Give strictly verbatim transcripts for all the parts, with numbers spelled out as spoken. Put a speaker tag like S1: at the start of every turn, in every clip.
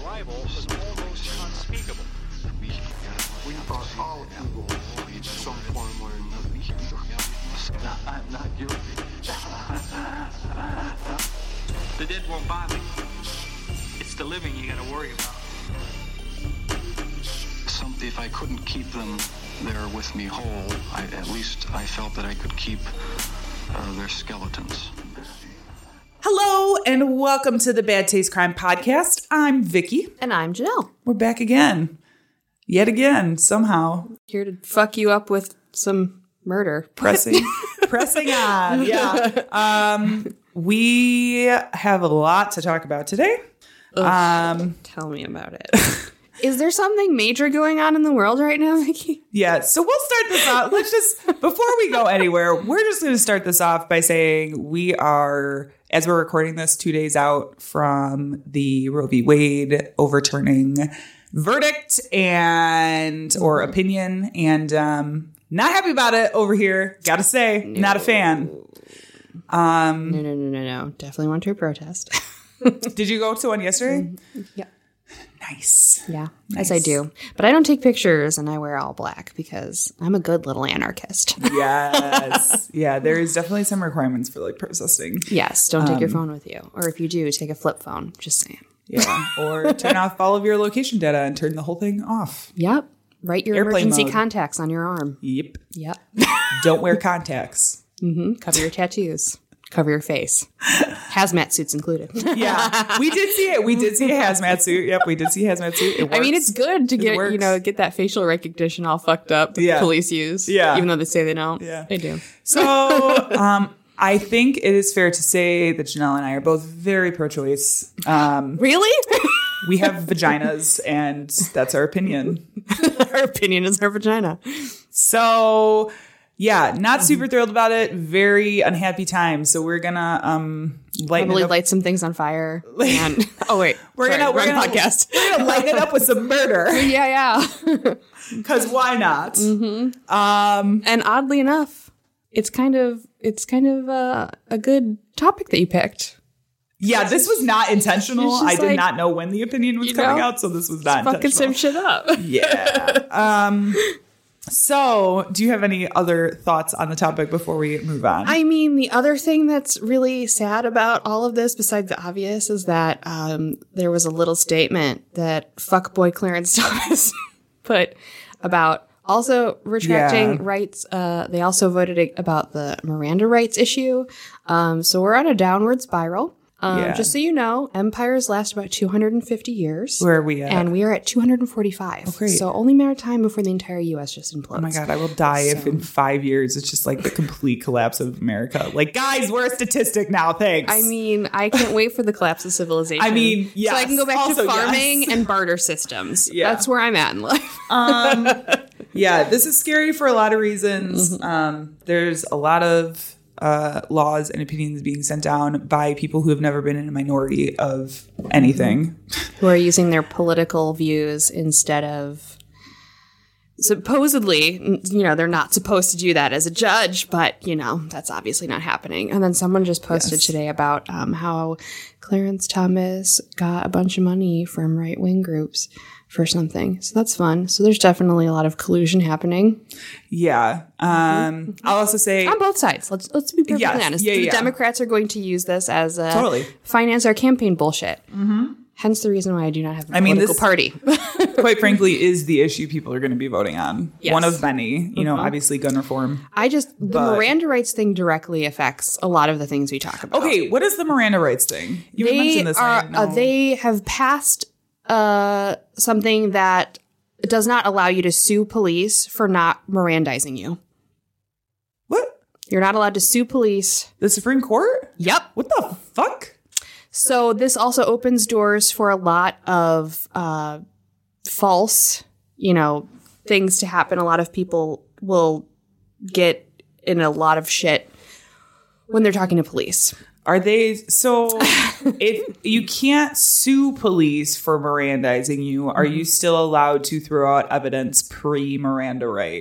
S1: arrival was almost unspeakable.
S2: We are all evil in some form or another. I'm not guilty.
S3: The dead won't bother you. It's the living you gotta worry about.
S2: Some, if I couldn't keep them there with me whole, I, at least I felt that I could keep uh, their skeletons.
S4: Hello and welcome to the Bad Taste Crime Podcast. I'm Vicky.
S5: And I'm Janelle.
S4: We're back again. Yet again, somehow.
S5: Here to fuck you up with some murder.
S4: Pressing. pressing on. Yeah. Um, we have a lot to talk about today.
S5: Ugh,
S4: um,
S5: tell me about it. Is there something major going on in the world right now, Vicky?
S4: Yeah. So we'll start this off. Let's just, before we go anywhere, we're just going to start this off by saying we are, as we're recording this, two days out from the Roe v. Wade overturning verdict and or opinion, and um, not happy about it over here. Gotta say, no. Not a fan. Um,
S5: no, no, no, no, no. Definitely went to a protest.
S4: Did you go to one yesterday?
S5: Yeah.
S4: Nice.
S5: Yeah,
S4: nice.
S5: As I do. But I don't take pictures and I wear all black because I'm a good little anarchist.
S4: Yes. Yeah, there is definitely some requirements for like protesting.
S5: Yes, don't take
S4: um,
S5: your phone with you. Or if you do, take a flip phone. Just saying.
S4: Yeah, or turn off all of your location data and turn the whole thing off.
S5: Yep. Write your
S4: Airplane
S5: emergency
S4: mode.
S5: Contacts on your arm.
S4: Yep.
S5: Yep.
S4: Don't wear contacts.
S5: Mm-hmm. Cover your tattoos. Cover your face. Hazmat suits included.
S4: Yeah, we did see it. We did see a hazmat suit. Yep, we did see a hazmat suit. It works.
S5: I mean, it's good to
S4: It
S5: get,
S4: works.
S5: you know, get that facial recognition all fucked up that
S4: Yeah.
S5: police use.
S4: Yeah.
S5: Even though they say they don't.
S4: Yeah.
S5: They do.
S4: So, um, I think it is fair to say that Janelle and I are both very pro-choice. Um,
S5: Really?
S4: we have vaginas, and that's our opinion.
S5: Our opinion is our vagina.
S4: So, yeah, not super thrilled about it. Very unhappy time. So we're gonna um lighten
S5: Probably
S4: it up.
S5: light some things on fire. And oh wait,
S4: We're
S5: sorry,
S4: gonna we're
S5: wrong
S4: gonna
S5: podcast.
S4: We're gonna lighten it up with some murder.
S5: Yeah, yeah.
S4: Because why not?
S5: Mm-hmm.
S4: Um,
S5: and oddly enough, it's kind of it's kind of uh, a good topic that you picked.
S4: yeah, this was not intentional.
S5: It's
S4: I
S5: just
S4: did
S5: like,
S4: not know when the opinion was
S5: you
S4: coming
S5: know,
S4: out, so this was not
S5: Fucking
S4: intentional.
S5: some shit up.
S4: Yeah. Um. So, do you have any other thoughts on the topic before we move on?
S5: I mean, the other thing that's really sad about all of this, besides the obvious, is that um, there was a little statement that fuckboy Clarence Thomas put about also retracting
S4: Yeah.
S5: rights. Uh, they also voted about the Miranda rights issue. Um, so we're on a downward spiral. Um,
S4: Yeah.
S5: Just so you know, empires last about two hundred fifty years.
S4: Where are we at?
S5: And we are at two hundred forty-five.
S4: Oh, great.
S5: So only a matter of time before the entire U S just implodes.
S4: Oh my God, I will die if
S5: So-
S4: in five years it's just like the complete collapse of America. Like, guys, we're a statistic now. Thanks.
S5: I mean, I can't wait for the collapse of civilization.
S4: I mean, yes.
S5: So I can go back
S4: Also,
S5: to farming
S4: yes.
S5: and barter systems.
S4: Yeah.
S5: That's where I'm at in life.
S4: um, yeah, this is scary for a lot of reasons.
S5: Mm-hmm.
S4: Um, there's a lot of uh, laws and opinions being sent down by people who have never been in a minority of anything.
S5: Who are using their political views instead of supposedly, you know, they're not supposed to do that as a judge, but, you know, that's obviously not happening. And then someone just posted
S4: Yes.
S5: today about um, how Clarence Thomas got a bunch of money from right-wing groups for something. So that's fun. So there's definitely a lot of collusion happening.
S4: Yeah. Um, I'll also say
S5: On both sides. Let's let's be perfectly
S4: Yes.
S5: honest.
S4: Yeah,
S5: the
S4: yeah.
S5: Democrats are going to use this as a
S4: Totally.
S5: finance our campaign bullshit. Mm-hmm. Hence the reason why I do not have a
S4: I mean,
S5: political
S4: this-
S5: party.
S4: quite frankly, is the issue people are going to be voting on.
S5: Yes.
S4: One of many, you know, obviously gun reform.
S5: I just the
S4: But-
S5: Miranda rights thing directly affects a lot of the things we talk about.
S4: Okay, what is the Miranda rights thing? You
S5: they
S4: mentioned this. and I
S5: are
S4: didn't
S5: uh,
S4: know.
S5: they have passed uh, something that does not allow you to sue police for not Mirandizing you.
S4: What?
S5: You're not allowed to sue police.
S4: The Supreme Court?
S5: Yep.
S4: What the fuck?
S5: So this also opens doors for a lot of uh, false, you know, things to happen. A lot of people will get in a lot of shit when they're talking to police.
S4: Are they so? If you can't sue police for Mirandizing you, are you still allowed to throw out evidence pre Miranda right?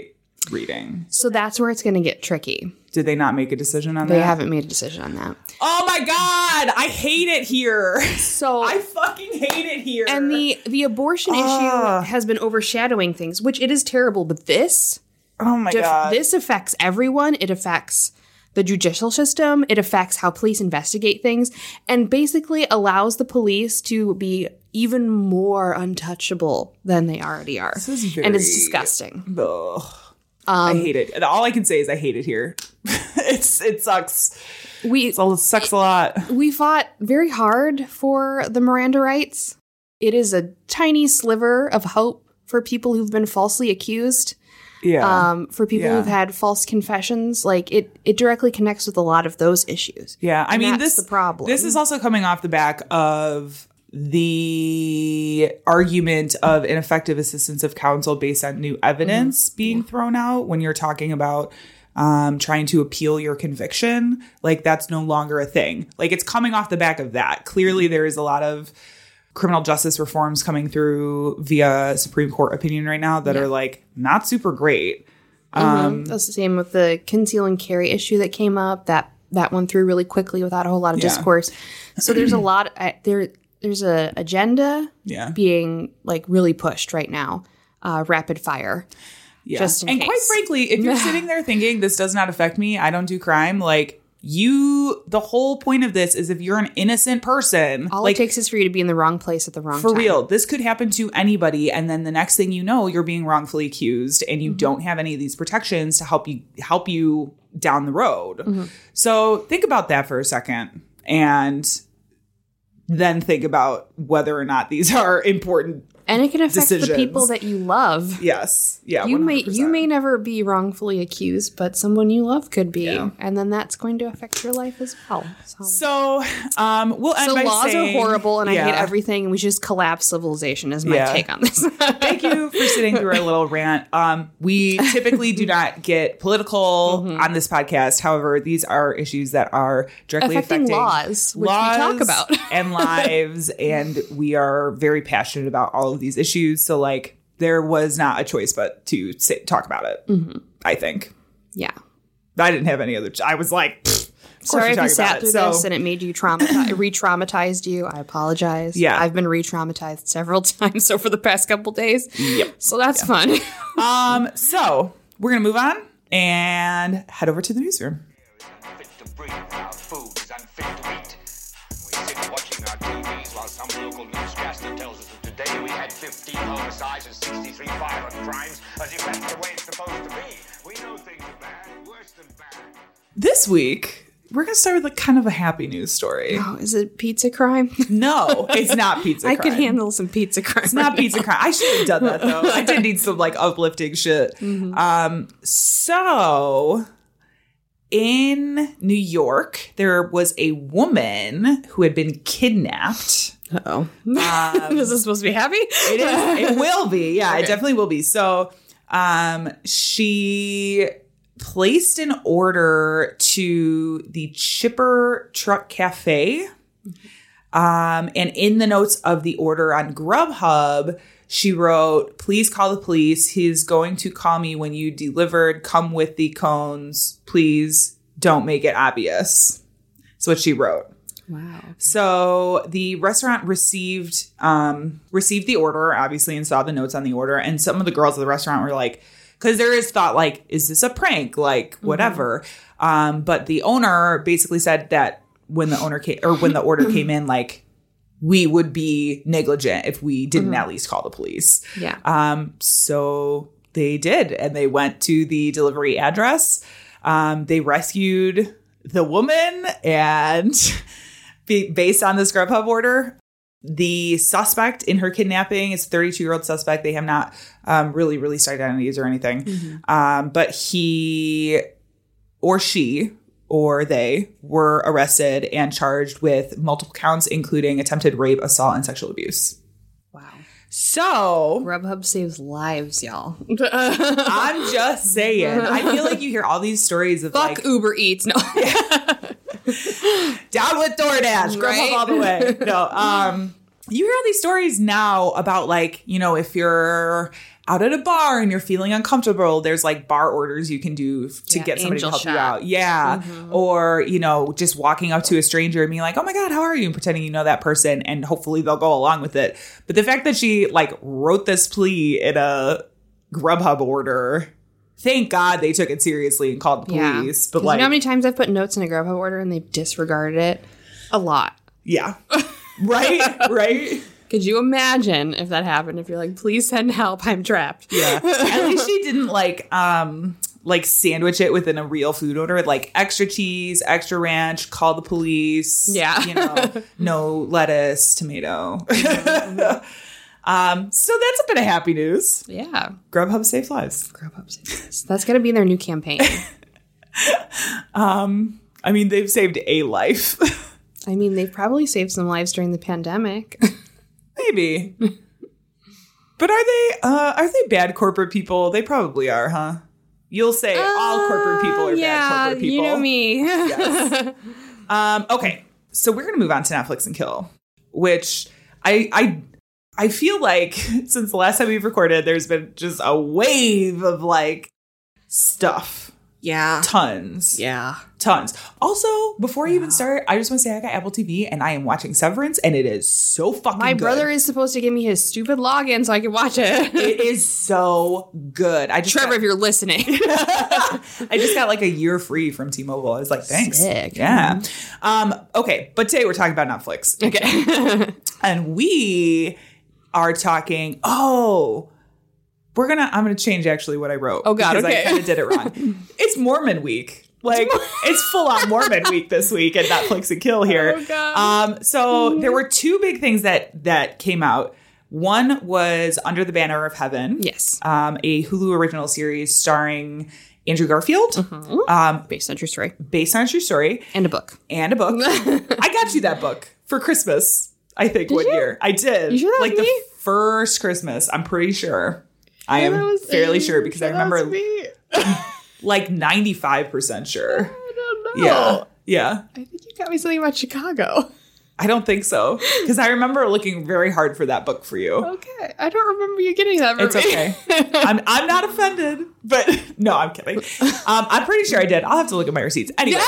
S4: reading.
S5: So that's where it's going to get tricky.
S4: Did they not make a decision on
S5: They
S4: that?
S5: They haven't made a decision on that.
S4: Oh my God. I hate it here.
S5: So
S4: I fucking hate it here.
S5: And the, the abortion
S4: uh,
S5: issue has been overshadowing things, which it is terrible. But this,
S4: oh my
S5: def-
S4: God.
S5: this affects everyone. It affects the judicial system. It affects how police investigate things and basically allows the police to be even more untouchable than they already are.
S4: This is very,
S5: and it's disgusting.
S4: Ugh. Um, I hate it. All I can say is I hate it here. it's It sucks.
S5: We
S4: it's, it sucks a lot.
S5: We fought very hard for the Miranda rights. It is a tiny sliver of hope for people who've been falsely accused.
S4: Yeah.
S5: Um, for people
S4: yeah.
S5: who've had false confessions, like it, it directly connects with a lot of those issues.
S4: Yeah, I
S5: and
S4: mean,
S5: that's
S4: this
S5: the problem.
S4: This is also coming off the back of the argument of ineffective assistance of counsel based on new evidence mm-hmm. being thrown out when you're talking about um, trying to appeal your conviction. Like, that's no longer a thing. Like, it's coming off the back of that. Clearly, there is a lot of criminal justice reforms coming through via Supreme Court opinion right now that yeah. are like not super great.
S5: Mm-hmm.
S4: Um,
S5: That's the same with the conceal and carry issue that came up. That that went through really quickly without a whole lot of yeah. discourse. So there's a lot uh, there. There's a agenda
S4: yeah.
S5: being like really pushed right now. Uh, rapid fire.
S4: Yeah.
S5: Just in
S4: and
S5: case.
S4: Quite frankly, if you're sitting there thinking this does not affect me, I don't do crime, like. You, the whole point of this is if you're an innocent person,
S5: all
S4: like,
S5: it takes is for you to be in the wrong place at the wrong
S4: for
S5: time.
S4: For real, this could happen to anybody. And then the next thing you know, you're being wrongfully accused and you mm-hmm. don't have any of these protections to help you help you down the road. Mm-hmm. So think about that for a second and then think about whether or not these are important
S5: And it can affect
S4: decisions.
S5: the people that you love.
S4: Yes. Yeah.
S5: You
S4: one hundred percent.
S5: may you may never be wrongfully accused, but someone you love could be.
S4: Yeah.
S5: And then that's going to affect your life as well. So,
S4: so um, we'll end
S5: so
S4: by
S5: laws
S4: saying,
S5: are horrible and
S4: yeah.
S5: I hate everything. And we should just collapse civilization is my
S4: Yeah.
S5: take on this.
S4: Thank you for sitting through our little rant. Um, we typically do not get political mm-hmm. on this podcast. However, these are issues that are directly
S5: affecting,
S4: affecting
S5: laws, which
S4: laws
S5: we talk about.
S4: and lives. And we are very passionate about all of these issues. So like there was not a choice but to say, talk about it, mm-hmm. I think.
S5: Yeah.
S4: I didn't have any other. Ch- I was like, pfft, of
S5: sorry if you sat
S4: it.
S5: through
S4: so,
S5: this and it made you traumatize, re-traumatized you. I apologize.
S4: Yeah.
S5: I've been re-traumatized several times over the past couple days.
S4: Yep.
S5: So that's
S4: yeah.
S5: fun.
S4: um. So we're going to move on and head over to the newsroom.
S6: Fit to breathe, our food is unfit to eat. We sit watching our T Vs while some local newscaster tells us that today we had fifteen homicides and sixty-three violent crimes, as if that's the way it's supposed to be. We know things are bad, worse than bad.
S4: This week, we're going to start with a kind of a happy news story.
S5: Oh, is it pizza crime?
S4: No, it's not pizza
S5: I
S4: crime.
S5: could handle some pizza crime.
S4: It's not pizza crime. I should have done that, though. I did need some, like, uplifting shit. Mm-hmm. Um, so, in New York, there was a woman who had been kidnapped.
S5: Uh-oh.
S4: Um,
S5: is this supposed to be happy?
S4: It is. It will be. Yeah,
S5: Okay.
S4: It definitely will be. So, um, she placed an order to the Chipper Truck Cafe. Um, and in the notes of the order on Grubhub, she wrote, "Please call the police. He's going to call me when you delivered. Come with the cones. Please don't make it obvious." That's what she wrote.
S5: Wow.
S4: So the restaurant received um, received the order, obviously, and saw the notes on the order. And some of the girls at the restaurant were like, because there is thought like, is this a prank? Like, whatever. Mm-hmm. Um, but the owner basically said that when the owner came, or when the order came in, like, we would be negligent if we didn't mm-hmm. at least call the police.
S5: Yeah.
S4: Um. So they did, and they went to the delivery address. Um. They rescued the woman, and be, based on this Grubhub order, the suspect in her kidnapping is a thirty-two-year-old suspect. They have not um, really released identities or anything. Mm-hmm. Um, but he or she or they were arrested and charged with multiple counts, including attempted rape, assault, and sexual abuse.
S5: Wow.
S4: So
S5: Grubhub saves lives, y'all.
S4: I'm just saying. I feel like you hear all these stories of
S5: Fuck
S4: like
S5: Uber Eats. No.
S4: down with DoorDash, Grubhub
S5: Right?
S4: all the way. No, um, you hear all these stories now about like, you know, if you're out at a bar and you're feeling uncomfortable, there's like bar orders you can do to
S5: Yeah,
S4: get somebody to
S5: angel
S4: help you
S5: shot.
S4: out. Yeah.
S5: Mm-hmm.
S4: Or, you know, just walking up to a stranger and being like, oh my God, how are you? And pretending you know that person, and hopefully they'll go along with it. But the fact that she like wrote this plea in a Grubhub order, thank God they took it seriously and called the
S5: Yeah.
S4: police. But
S5: 'Cause
S4: like,
S5: you know how many times I've put notes in a Grubhub order and they've disregarded it? A lot.
S4: yeah. Right? Right?
S5: Could you imagine if that happened? If you're like, please send help, I'm trapped.
S4: Yeah. At least she didn't like um like sandwich it within a real food order, like extra cheese, extra ranch, call the police.
S5: Yeah.
S4: You know, no lettuce, tomato. um, so that's a bit of happy news.
S5: Yeah.
S4: Grubhub saves lives.
S5: Grubhub saves. That's going to be their new campaign.
S4: I mean, they've saved a life.
S5: I mean, they've probably saved some lives during the pandemic.
S4: Maybe. But are they uh are they bad corporate people? They probably are, huh? You'll say all corporate people are
S5: yeah,
S4: bad corporate people.
S5: You know me.
S4: Yes. um, okay, so we're gonna move on to Netflix and Kill, which I I I feel like since the last time we've recorded, there's been just a wave of like stuff.
S5: Yeah.
S4: Tons.
S5: Yeah.
S4: Tons. Also, before you even start, I just want to say I got Apple T V and I am watching Severance, and it is so fucking
S5: My
S4: good.
S5: brother is supposed to give me his stupid login so I can watch it.
S4: It is so good. I just
S5: Trevor,
S4: got,
S5: if you're listening.
S4: I just got like a year free from T-Mobile. I was like, thanks.
S5: Sick.
S4: Yeah. Um, okay, but today we're talking about Netflix.
S5: Okay.
S4: And we are talking, oh, we're gonna, I'm gonna change actually what I wrote.
S5: Oh, God,
S4: because
S5: okay.
S4: I kind of did it wrong. It's Mormon week. Like, it's full on Mormon week this week at Netflix and Kill here.
S5: Oh, God.
S4: Um, so there were two big things that that came out. One was Under the Banner of Heaven.
S5: Yes.
S4: Um, a Hulu original series starring Andrew Garfield, um,
S5: Based on true story.
S4: based on a true story,
S5: And a book.
S4: and a book. I got you that book for Christmas, I think, one
S5: you?
S4: year. I did.
S5: You sure that
S4: Like
S5: was
S4: the
S5: me?
S4: first Christmas, I'm pretty sure. I
S5: Yeah,
S4: am
S5: that was-
S4: fairly sure because I
S5: that was
S4: remember
S5: me.
S4: like ninety-five percent sure.
S5: I don't know.
S4: Yeah. Yeah.
S5: I think you got me something about Chicago.
S4: I don't think so. Because I remember looking very hard for that book for you.
S5: Okay. I don't remember you getting that for
S4: It's
S5: me.
S4: okay. I'm I'm not offended, but no, I'm kidding. Um, I'm pretty sure I did. I'll have to look at my receipts. Anyway,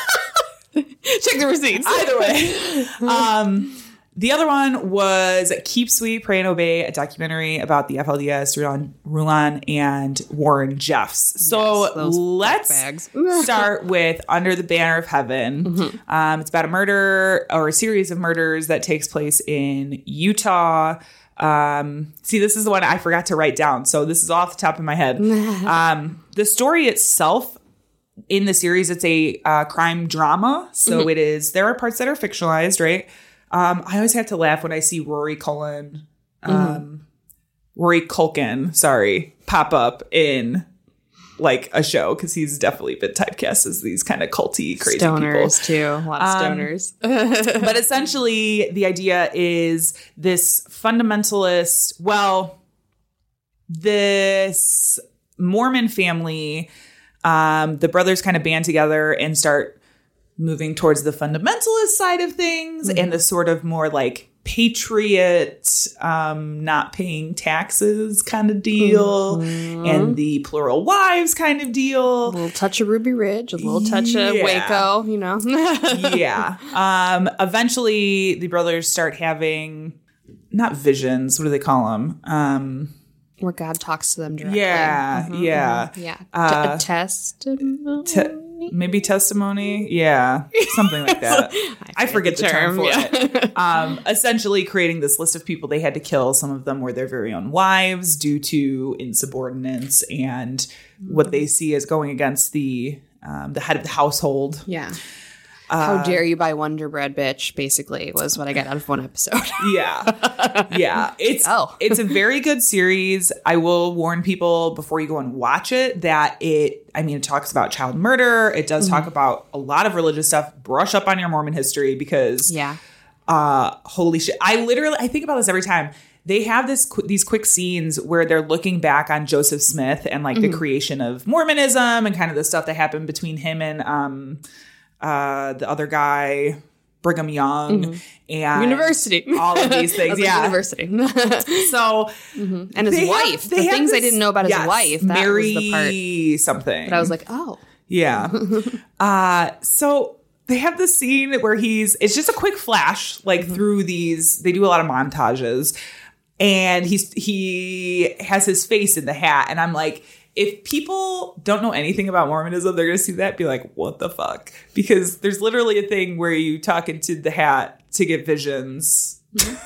S5: Check the receipts.
S4: either way. Um, the other one was Keep Sweet, Pray and Obey, a documentary about the F L D S, Rulon, Rulon and Warren Jeffs. So
S5: Yes, those
S4: let's
S5: bags.
S4: start with Under the Banner of Heaven.
S5: Mm-hmm.
S4: Um, it's about a murder or a series of murders that takes place in Utah. Um, see, this is the one I forgot to write down. So this is off the top of my head. Um, the story itself in the series, it's a uh, crime drama. So
S5: Mm-hmm.
S4: it is, there are parts that are fictionalized, right? Um, I always have to laugh when I see Rory Cullen, um,
S5: Mm-hmm.
S4: Rory Culkin, sorry, pop up in like a show because he's definitely been typecast as these kind of culty, crazy
S5: Stoners,
S4: people.
S5: too. A lot of
S4: Um,
S5: stoners.
S4: But essentially, the idea is this fundamentalist, well, this Mormon family, um, the brothers kind of band together and start moving towards the fundamentalist side of things and the sort of more like patriot, um, not paying taxes kind of deal and the plural wives kind of deal.
S5: A little touch of Ruby Ridge, a little touch of
S4: Yeah.
S5: Waco, you know.
S4: Yeah. Um, eventually, the brothers start having not visions. What do they call them? Um,
S5: Where God talks to them directly.
S4: yeah, yeah.
S5: Yeah.
S4: Uh,
S5: T- a testimony.
S4: Te- maybe testimony. Yeah, something like that. I forget the term, for
S5: yeah.
S4: it. Um, essentially, creating this list of people they had to kill. Some of them were their very own wives due to insubordinance and what they see as going against the um, the head of the household.
S5: Yeah.
S4: Uh,
S5: How dare you buy Wonder Bread, bitch, basically, was what I got out of one episode.
S4: Yeah. Yeah. It's
S5: Oh.
S4: it's a very good series. I will warn people before you go and watch it that it, I mean, it talks about child murder. It does talk about a lot of religious stuff. Brush up on your Mormon history because
S5: yeah.
S4: uh holy shit. I literally I think about this every time. They have this qu- these quick scenes where they're looking back on Joseph Smith and like the creation of Mormonism and kind of the stuff that happened between him and um uh the other guy, Brigham Young
S5: Mm-hmm.
S4: and
S5: University.
S4: all of these
S5: I
S4: things.
S5: was like,
S4: Yeah.
S5: University.
S4: So,
S5: And his
S4: they
S5: wife.
S4: have-
S5: the
S4: they have
S5: things I
S4: this-
S5: didn't know about his
S4: yes,
S5: wife. That
S4: Mary
S5: was the part
S4: something.
S5: that I was like, oh.
S4: Yeah. uh, so they have this scene where he's, it's just a quick flash, like
S5: Mm-hmm.
S4: through these, they do a lot of montages, and he's, he has his face in the hat. And I'm like, if people don't know anything about Mormonism, they're going to see that and be like, what the fuck? Because there's literally a thing where you talk into the hat to get visions.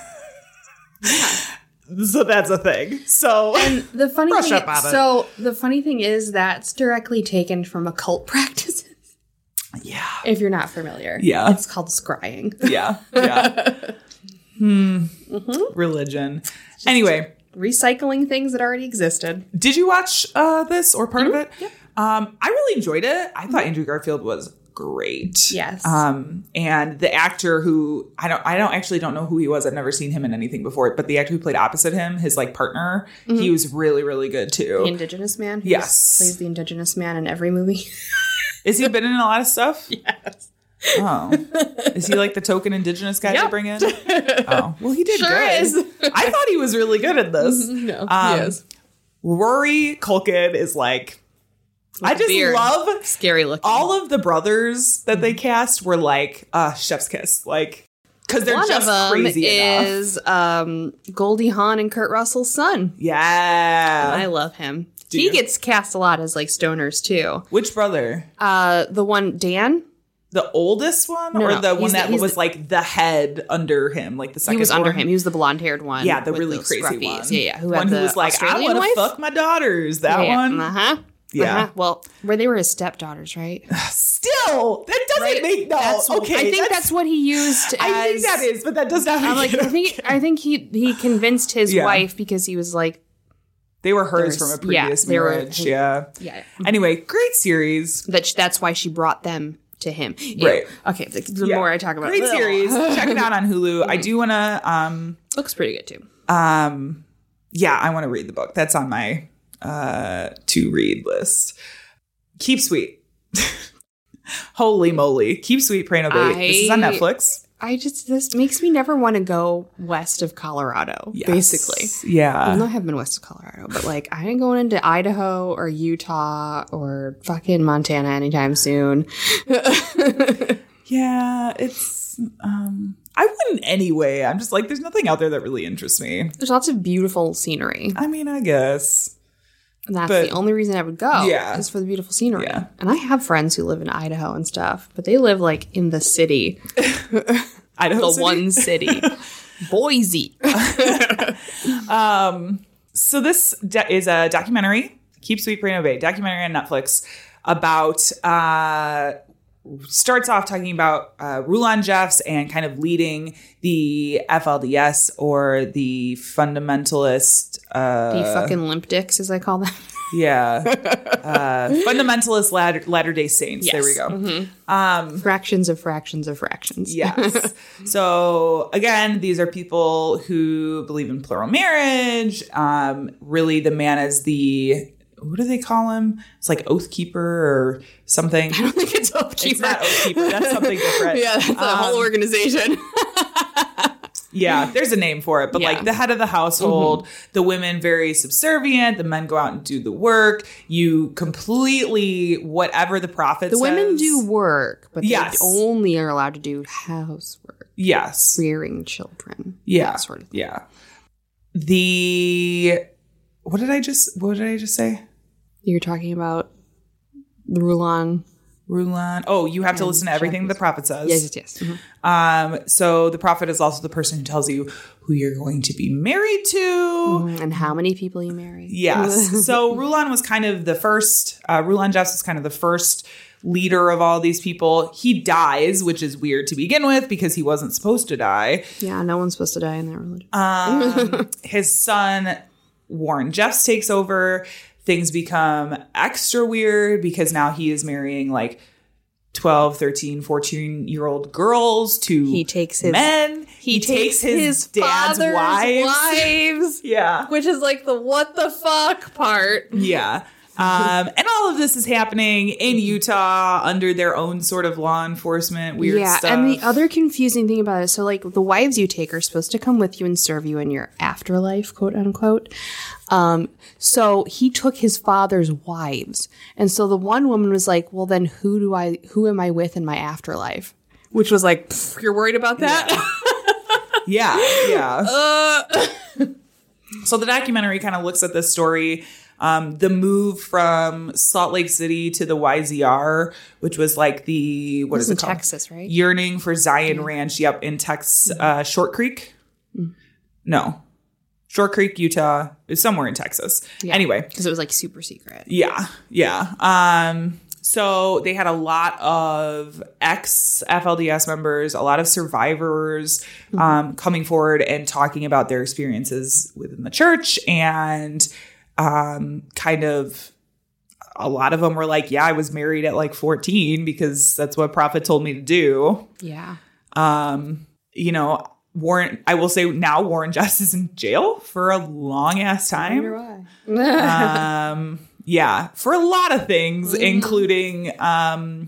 S4: So that's a thing. So
S5: The funny
S4: Brush
S5: thing,
S4: up on it.
S5: so the funny thing is that's directly taken from occult practices.
S4: yeah.
S5: If you're not familiar,
S4: Yeah.
S5: it's called scrying.
S4: Yeah. Yeah. hmm. Religion. Anyway,
S5: Recycling things that already existed.
S4: did you watch uh, this or part
S5: Mm-hmm.
S4: of it? Um, I really enjoyed it. I thought Andrew Garfield was great.
S5: Yes.
S4: Um, and the actor who I don't, I don't actually don't know who he was. I've never seen him in anything before. But the actor who played opposite him, his like partner, he was really, really good too.
S5: The Indigenous man. who
S4: Yes.
S5: plays the Indigenous man in every movie.
S4: Is he been in a lot of stuff?
S5: Yes.
S4: Oh, is he like the token Indigenous guy to
S5: Yep.
S4: bring in? Oh, well, he did
S5: Sure
S4: good.
S5: is.
S4: I thought he was really good at this.
S5: No,
S4: Um,
S5: yes.
S4: Rory Culkin is like, I
S5: a
S4: just
S5: beard.
S4: love
S5: Scary looking.
S4: all of the brothers that they cast were like, uh, chef's kiss. Like, because they're
S5: One
S4: just
S5: of them
S4: crazy enough.
S5: is um, Goldie Hawn and Kurt Russell's son.
S4: Yeah.
S5: I love him.
S4: Do
S5: he
S4: you?
S5: gets cast a lot as like stoners too.
S4: Which brother?
S5: Uh, the one Dan,
S4: The oldest one?
S5: No,
S4: or
S5: no,
S4: the
S5: he's
S4: one
S5: the-
S4: that
S5: he's
S4: was
S5: the-
S4: like the head under him? Like the second
S5: he was under
S4: one?
S5: him. He was the blonde haired one.
S4: Yeah, the
S5: with
S4: really
S5: those
S4: crazy
S5: scruffies.
S4: one.
S5: Yeah, yeah. Who
S4: one
S5: had
S4: who
S5: the
S4: was like,
S5: Australian
S4: I want
S5: wife?
S4: to fuck my daughters. That
S5: yeah,
S4: one.
S5: Uh huh.
S4: Yeah.
S5: Uh-huh. Well, where they were his stepdaughters, right?
S4: Still, that doesn't
S5: Right?
S4: make no.
S5: That's,
S4: okay,
S5: I think that's, what he used. As,
S4: I think that is, but that does not make
S5: I'm like,
S4: it
S5: I think
S4: okay.
S5: I think he he convinced his
S4: Yeah.
S5: wife because he was like,
S4: They were hers
S5: There's-
S4: from a previous
S5: yeah, they were-
S4: marriage. yeah.
S5: yeah.
S4: Anyway, great series.
S5: That that's why she brought them to him. Yeah.
S4: Right.
S5: Okay. The, the
S4: Yeah.
S5: more I talk about
S4: Great
S5: it,
S4: series. Check it out on Hulu. I do want to, um,
S5: looks pretty good too.
S4: um, yeah, I want to read the book. That's on my uh, to read list. Keep Sweet. Holy moly. Keep Sweet, Pray and Obey. This is on
S5: I-
S4: Netflix.
S5: I just this makes me never want to go west of Colorado.
S4: Yes.
S5: Basically.
S4: Yeah.
S5: Even though I haven't been west of Colorado, but like I ain't going into Idaho or Utah or fucking Montana anytime soon.
S4: Yeah, it's, um, I wouldn't anyway. I'm just like, there's nothing out there that really interests me.
S5: There's lots of beautiful scenery.
S4: I mean, I guess.
S5: And that's
S4: But-
S5: the only reason I would go.
S4: Yeah.
S5: Is for the beautiful scenery.
S4: Yeah.
S5: And I have friends who live in Idaho and stuff, but they live like in the city.
S4: Idaho
S5: The
S4: City.
S5: one city. Boise.
S4: So this do- is a documentary, Keep Sweet, Pray and Obey, documentary on Netflix about, uh, starts off talking about uh, Rulon Jeffs and kind of leading the F L D S or the fundamentalist, uh,
S5: The fucking limp dicks, as I call them.
S4: yeah, uh, fundamentalist Latter- Latter-day Saints. There we
S5: Yes.
S4: go.
S5: Fractions of fractions of fractions.
S4: Yes. So again, these are people who believe in plural marriage. Um, really, the man is the, what do they call him? It's like Oath Keeper or something.
S5: I don't think it's Oath Keeper.
S4: It's not Oath Keeper. That's something different.
S5: Yeah, that's a whole organization.
S4: Yeah, there's a name for it. But
S5: Yeah.
S4: like the head of the household, the women very subservient. The men go out and do the work. You completely, whatever the prophet
S5: The
S4: says.
S5: women do work, but
S4: Yes.
S5: they only are allowed to do housework,
S4: Yes.
S5: rearing children.
S4: Yeah.
S5: That sort of thing.
S4: Yeah. The, what did I just, what did I just say?
S5: You're talking about the Rulon.
S4: Rulon. Oh, you have to
S5: And
S4: listen to everything the prophet says.
S5: Yes, yes, yes. Mhm.
S4: Um, so the prophet is also the person who tells you who you're going to be married to.
S5: And how many people you marry.
S4: Yes. So Rulon was kind of the first, uh, Rulon Jeffs was kind of the first leader of all these people. He dies, which is weird to begin with because he wasn't supposed to die.
S5: Yeah, no one's supposed to die in that religion.
S4: Um, his son, Warren Jeffs, takes over. Things become extra weird because now he is marrying like twelve, thirteen, fourteen year old girls to
S5: He takes his-
S4: men. He, takes, his, dad's wives.
S5: wives.
S4: Yeah.
S5: Which is like the what the fuck part.
S4: Yeah. Um, and all of this is happening in Utah under their own sort of law enforcement weird
S5: yeah,
S4: stuff.
S5: and the other confusing thing about it, so like the wives you take are supposed to come with you and serve you in your afterlife, quote unquote. Um, so he took his father's wives. And so the one woman was like, well, then who do I, who am I with in my afterlife? Which was like, you're worried about that?
S4: Yeah, yeah. Uh. So the documentary kind of looks at this story. Um, the move from Salt Lake City to the Y Z R, which was like the, what
S5: This
S4: is
S5: is
S4: it
S5: in
S4: called?
S5: Texas, right?
S4: Yearning for Zion Ranch. Yep, in Texas, uh, Short Creek.
S5: Mm.
S4: No. Short Creek, Utah. It's somewhere in Texas.
S5: Yeah,
S4: Anyway.
S5: because it was like super secret.
S4: Yeah, yeah. Um, so they had a lot of ex-F L D S members, a lot of survivors um, coming forward and talking about their experiences within the church, and um, kind of a lot of them were like, yeah, I was married at like fourteen because that's what Prophet told me to do.
S5: Yeah.
S4: Um, you know, Warren, I will say now Warren Jeffs is in jail for a long ass time. um, yeah, for a lot of things, mm-hmm. including um,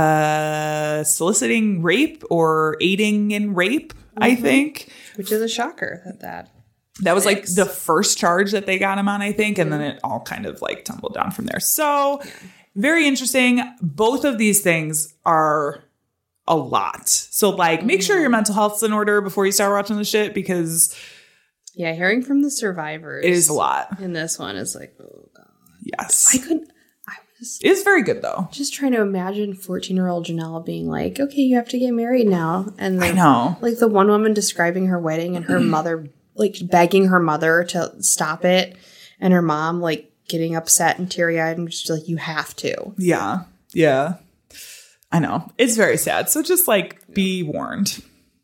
S4: uh, soliciting rape or aiding in rape, mm-hmm. I think.
S5: Which is a shocker that that.
S4: That was like the first charge that they got him on, I think. And then it all kind of like tumbled down from there. So very interesting. Both of these things are a lot. So like make sure your mental health's in order before you start watching the shit, because
S5: yeah, hearing from the survivors
S4: it is a lot.
S5: In this one is like, oh God.
S4: Yes.
S5: I couldn't, I was
S4: It's very good though.
S5: Just trying to imagine fourteen year old Janelle being like, okay, you have to get married now. And
S4: I
S5: like,
S4: know.
S5: Like the one woman describing her wedding and her mother like begging her mother to stop it, and her mom like getting upset and teary eyed and just like, you have to.
S4: Yeah. Yeah. I know. It's very sad. So just like be warned.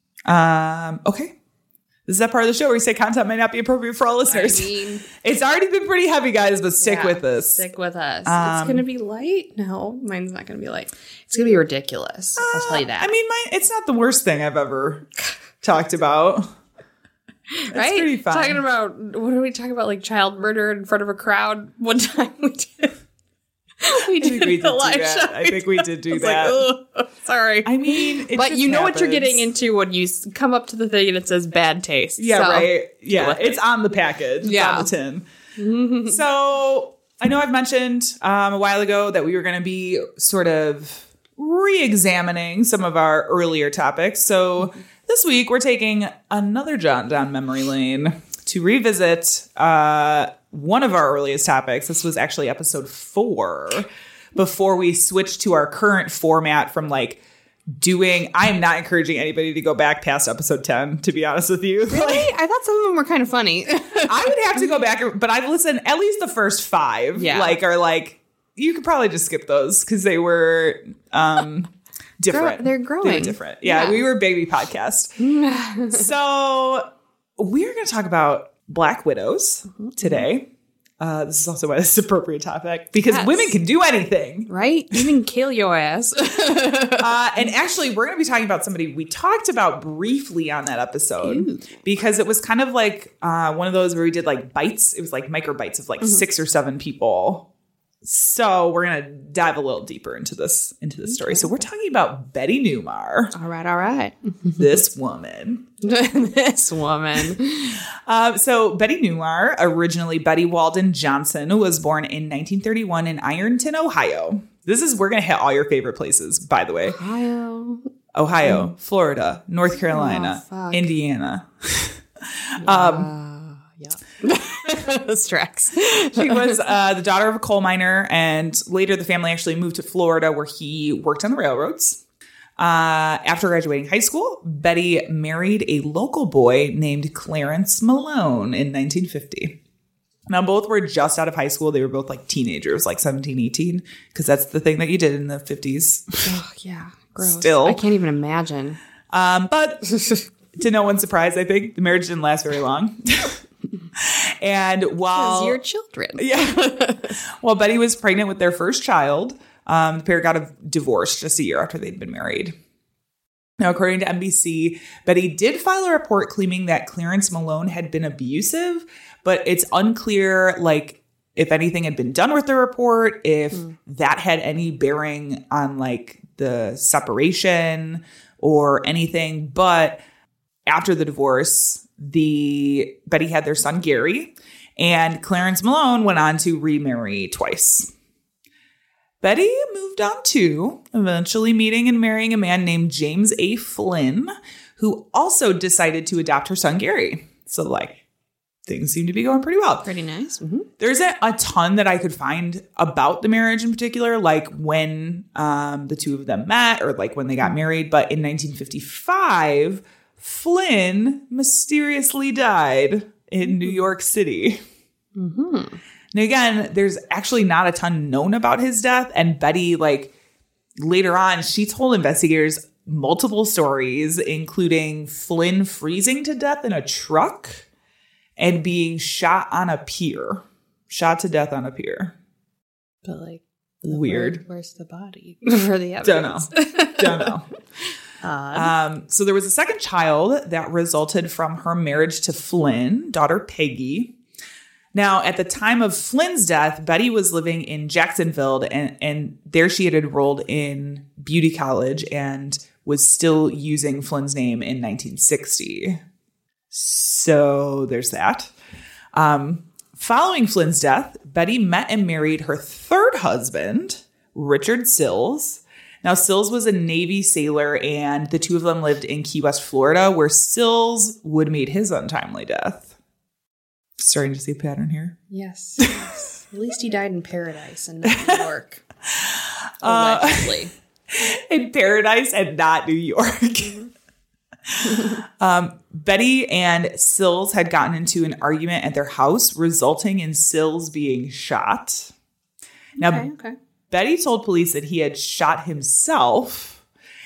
S4: Um, okay. This is that part of the show where we say content might not be appropriate for all listeners.
S5: I mean,
S4: it's already been pretty heavy, guys, but stick
S5: yeah,
S4: with us.
S5: Stick with us.
S4: Um,
S5: it's going to be light. No, mine's not going to be light. It's going to be ridiculous. Uh, I'll tell you that.
S4: I mean, my, it's not the worst thing I've ever talked about. It's
S5: right?
S4: pretty fun.
S5: Talking about, what are we talking about? Like child murder in front of a crowd? One time we did. We did,
S4: I think we did
S5: the live
S4: do that.
S5: show.
S4: I think we did do
S5: It's
S4: that.
S5: Like, oh, sorry.
S4: I mean, it
S5: but
S4: just
S5: you know
S4: happens.
S5: what you're getting into when you s- come up to the thing and it says bad taste.
S4: Yeah,
S5: So,
S4: right. Yeah,
S5: with
S4: it's
S5: it.
S4: on the package. It's
S5: Yeah.
S4: on the tin. So I know I've mentioned um, a while ago that we were going to be sort of re-examining some of our earlier topics. So this week we're taking another jaunt down memory lane to revisit uh, one of our earliest topics. This was actually episode four, before we switched to our current format from like doing, I am not encouraging anybody to go back past episode ten, to be honest with you.
S5: Really? I thought some of them were kind of funny.
S4: I would have to go back, but I've listened at least the first five.
S5: Yeah.
S4: Like are like, you could probably just skip those because they were um, different.
S5: Grow- they're growing.
S4: They were different. Yeah,
S5: Yeah.
S4: we were a baby podcast. So we're going to talk about Black widows today. Uh, this is also why this is an appropriate topic, because
S5: Yes.
S4: women can do anything.
S5: Right? Even kill your ass.
S4: Uh, and actually, we're going to be talking about somebody we talked about briefly on that episode.
S5: Ooh.
S4: Because it was kind of like uh, one of those where we did like bites. It was like micro bites of like mm-hmm. six or seven people. So we're going to dive a little deeper into this into this story. So we're talking about Betty Newmar.
S5: all right, all right.
S4: This woman.
S5: This woman.
S4: Uh, so Betty Newmar, originally Betty Walden Johnson, was born in nineteen thirty-one in Ironton, Ohio. This is, we're going to hit all your favorite places, by the way.
S5: Ohio.
S4: Ohio, mm. Florida, North Carolina,
S5: oh,
S4: Indiana.
S5: Yeah.
S4: um,
S5: yeah. Those tracks.
S4: She was uh, the daughter of a coal miner, and later the family actually moved to Florida, where he worked on the railroads. Uh, after graduating high school, Betty married a local boy named Clarence Malone in nineteen fifty. Now, both were just out of high school. They were both like teenagers, like seventeen, eighteen, because that's the thing that you did in the fifties.
S5: Oh, yeah. Gross.
S4: Still.
S5: I can't even imagine.
S4: Um, but to no one's surprise, I think the marriage didn't last very long. And while
S5: your children.
S4: Yeah. While Betty was pregnant with their first child, um, the pair got a divorce just a year after they'd been married. Now, according to N B C, Betty did file a report claiming that Clarence Malone had been abusive, but it's unclear, like, if anything had been done with the report, if mm. that had any bearing on like the separation or anything. But after the divorce, the Betty had their son Gary, and Clarence Malone went on to remarry twice. Betty moved on too, eventually meeting and marrying a man named James A. Flynn, who also decided to adopt her son Gary. So like things seem to be going pretty well.
S5: Pretty nice. Mm-hmm.
S4: There isn't a ton that I could find about the marriage in particular, like when um, the two of them met or like when they got married. But in nineteen fifty-five, Flynn mysteriously died in New York City.
S5: Mm-hmm.
S4: Now, again, there's actually not a ton known about his death. And Betty, like, later on, she told investigators multiple stories, including Flynn freezing to death in a truck and being shot on a pier. Shot to death on a pier.
S5: But, like,
S4: weird.
S5: Where, where's the body for the evidence?
S4: Don't know. Don't know. Um, so there was a second child that resulted from her marriage to Flynn, daughter Peggy. Now, at the time of Flynn's death, Betty was living in Jacksonville, and, and there she had enrolled in beauty college and was still using Flynn's name in nineteen sixty. So there's that. Um, following Flynn's death, Betty met and married her third husband, Richard Sills. Now, Sills was a Navy sailor, and the two of them lived in Key West, Florida, where Sills would meet his untimely death. Starting to see a pattern here.
S5: Yes. yes. At least he died in paradise and not New York. Allegedly.
S4: Uh, in paradise and not New York. um, Betty and Sills had gotten into an argument at their house, resulting in Sills being shot. Now,
S5: okay, okay.
S4: Betty told police that he had shot himself,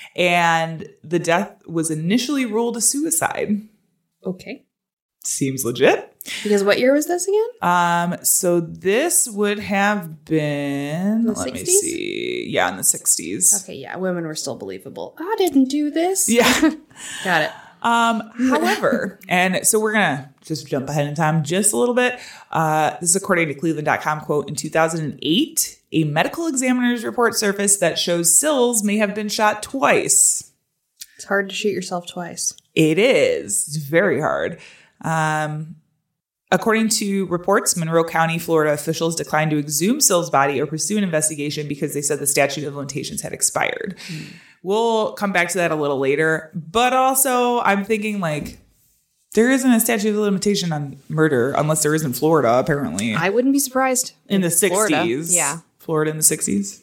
S4: and the death was initially ruled a suicide.
S5: Okay.
S4: Seems legit.
S5: Because what year was this again?
S4: Um, so this would have been,
S5: the
S4: let
S5: sixties?
S4: me see. Yeah, in the sixties.
S5: Okay, yeah, women were still believable. I didn't do this.
S4: Yeah.
S5: Got it.
S4: Um, however, and so we're going to just jump ahead in time just a little bit. Uh, this is according to Cleveland dot com quote, in two thousand eight, a medical examiner's report surfaced that shows Sills may have been shot twice.
S5: It's hard to shoot yourself twice.
S4: It is. It's very hard. Um, according to reports, Monroe County, Florida officials declined to exhume Sills' body or pursue an investigation because they said the statute of limitations had expired. Mm. We'll come back to that a little later. But also, I'm thinking like there isn't a statute of limitation on murder unless there is in Florida, apparently.
S5: I wouldn't be surprised.
S4: In the
S5: Florida.
S4: sixties.
S5: Yeah.
S4: Florida in the sixties.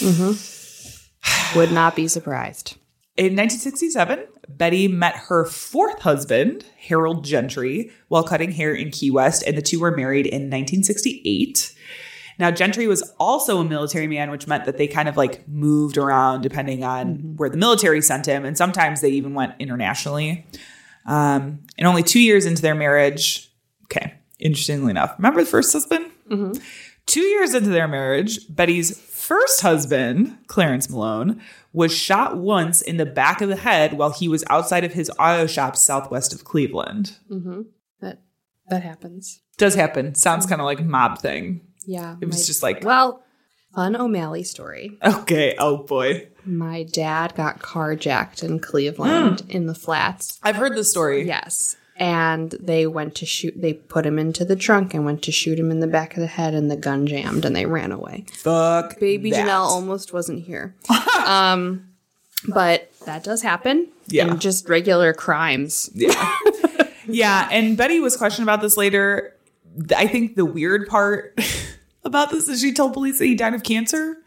S5: Mm-hmm. Would not be surprised.
S4: In nineteen sixty-seven, Betty met her fourth husband, Harold Gentry, while cutting hair in Key West, and the two were married in nineteen sixty-eight. Now, Gentry was also a military man, which meant that they kind of like moved around depending on mm-hmm. where the military sent him, and sometimes they even went internationally. Um, and only two years into their marriage, okay, interestingly enough, remember the first husband?
S5: Mm-hmm.
S4: Two years into their marriage, Betty's first husband, Clarence Malone, was shot once in the back of the head while he was outside of his auto shop southwest of Cleveland.
S5: Mm-hmm. That that happens.
S4: Does happen. Sounds kind of like a mob thing.
S5: Yeah.
S4: It was
S5: my,
S4: just like...
S5: Well, fun O'Malley story.
S4: Okay. Oh, boy.
S5: My dad got carjacked in Cleveland mm. in the flats.
S4: I've heard this story.
S5: Yes. And they went to shoot, they put him into the trunk and went to shoot him in the back of the head, and the gun jammed and they ran away.
S4: Fuck
S5: Baby
S4: that.
S5: Janelle almost wasn't here. um, but that does happen.
S4: Yeah.
S5: In just regular crimes.
S4: Yeah. Yeah. And Betty was questioned about this later. I think the weird part about this is she told police that he died of cancer.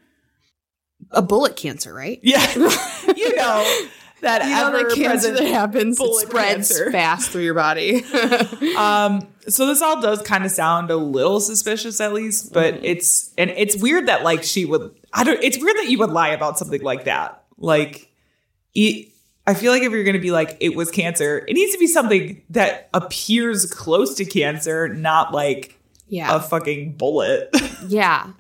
S5: A bullet cancer, right?
S4: Yeah. You know. That
S5: you know
S4: ever
S5: the cancer that happens, it
S4: bullet
S5: spreads
S4: cancer.
S5: fast through your body.
S4: um, so this all does kind of sound a little suspicious, at least, but mm. it's and it's weird that like she would. I don't. It's weird that you would lie about something like that. Like, it, I feel like if you're going to be like it was cancer, it needs to be something that appears close to cancer, not like
S5: yeah.
S4: a fucking bullet.
S5: Yeah.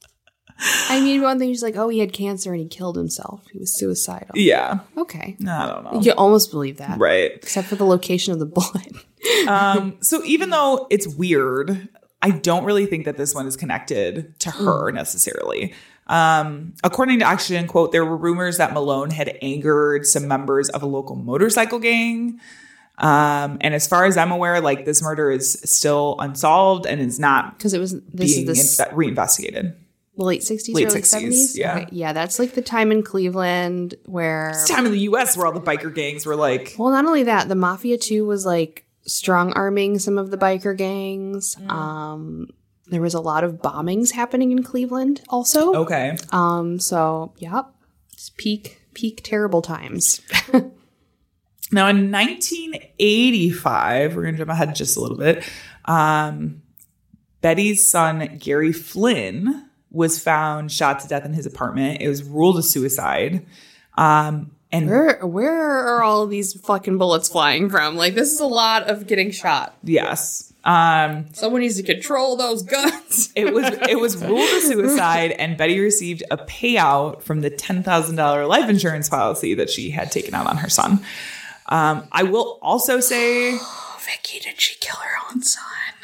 S5: I mean, one thing is like, oh, he had cancer and he killed himself. He was suicidal.
S4: Yeah.
S5: Okay.
S4: I don't know.
S5: You almost believe that.
S4: Right.
S5: Except for the location of the bullet.
S4: um, so even though it's weird, I don't really think that this one is connected to her necessarily. Um, according to Oxygen, quote, there were rumors that Malone had angered some members of a local motorcycle gang. Um, and as far as I'm aware, like this murder is still unsolved and is not
S5: Because it was this
S4: being
S5: is the
S4: in- reinvestigated.
S5: late sixties,
S4: Late
S5: early
S4: sixties,
S5: seventies.
S4: yeah.
S5: Okay, yeah, that's like the time in Cleveland where.
S4: It's time in the U S where all the biker gangs were like,
S5: Well, not only that, the mafia too was like strong arming some of the biker gangs.
S4: Mm.
S5: Um, there was a lot of bombings happening in Cleveland also.
S4: okay.
S5: Um, so yeah, it's peak peak terrible times.
S4: Now, in nineteen eighty-five, we're going to jump ahead just a little bit. Um, Betty's son, Gary Flynn, was found shot to death in his apartment. It was ruled a suicide. Um, and
S5: Where where are all of these fucking bullets flying from? Like this is a lot of getting shot.
S4: yes, um,
S5: Someone needs to control those guns.
S4: it was it was ruled a suicide, and Betty received a payout from the ten thousand dollars life insurance policy that she had taken out on her son. Um, I will also say,
S5: Vicky, did she kill her own son?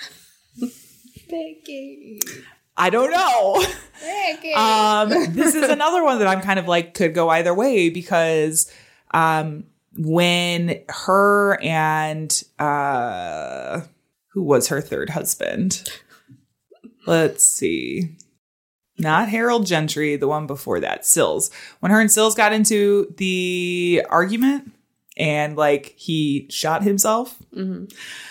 S5: Vicky.
S4: I don't know. Um, this is another one that I'm kind of like could go either way because um, when her and uh, who was her third husband? Let's see. Not Harold Gentry, the one before that, Sills. When her and Sills got into the argument and like he shot himself.
S5: Mm-hmm.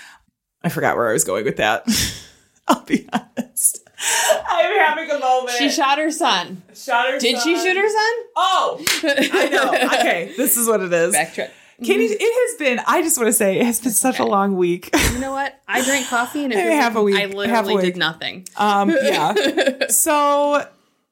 S4: I forgot where I was going with that. I'll be honest. I'm having a moment.
S5: She shot her son.
S4: Shot her
S5: Did
S4: son.
S5: she shoot her son?
S4: Oh, I know. Okay, this is what it is.
S5: Backtrack.
S4: Katie, it has been, I just want to say, it has been such a long week.
S5: You know what? I drank coffee and it
S4: Hey,
S5: was
S4: half a week,
S5: I
S4: half a
S5: literally
S4: week.
S5: did nothing.
S4: Um, yeah. So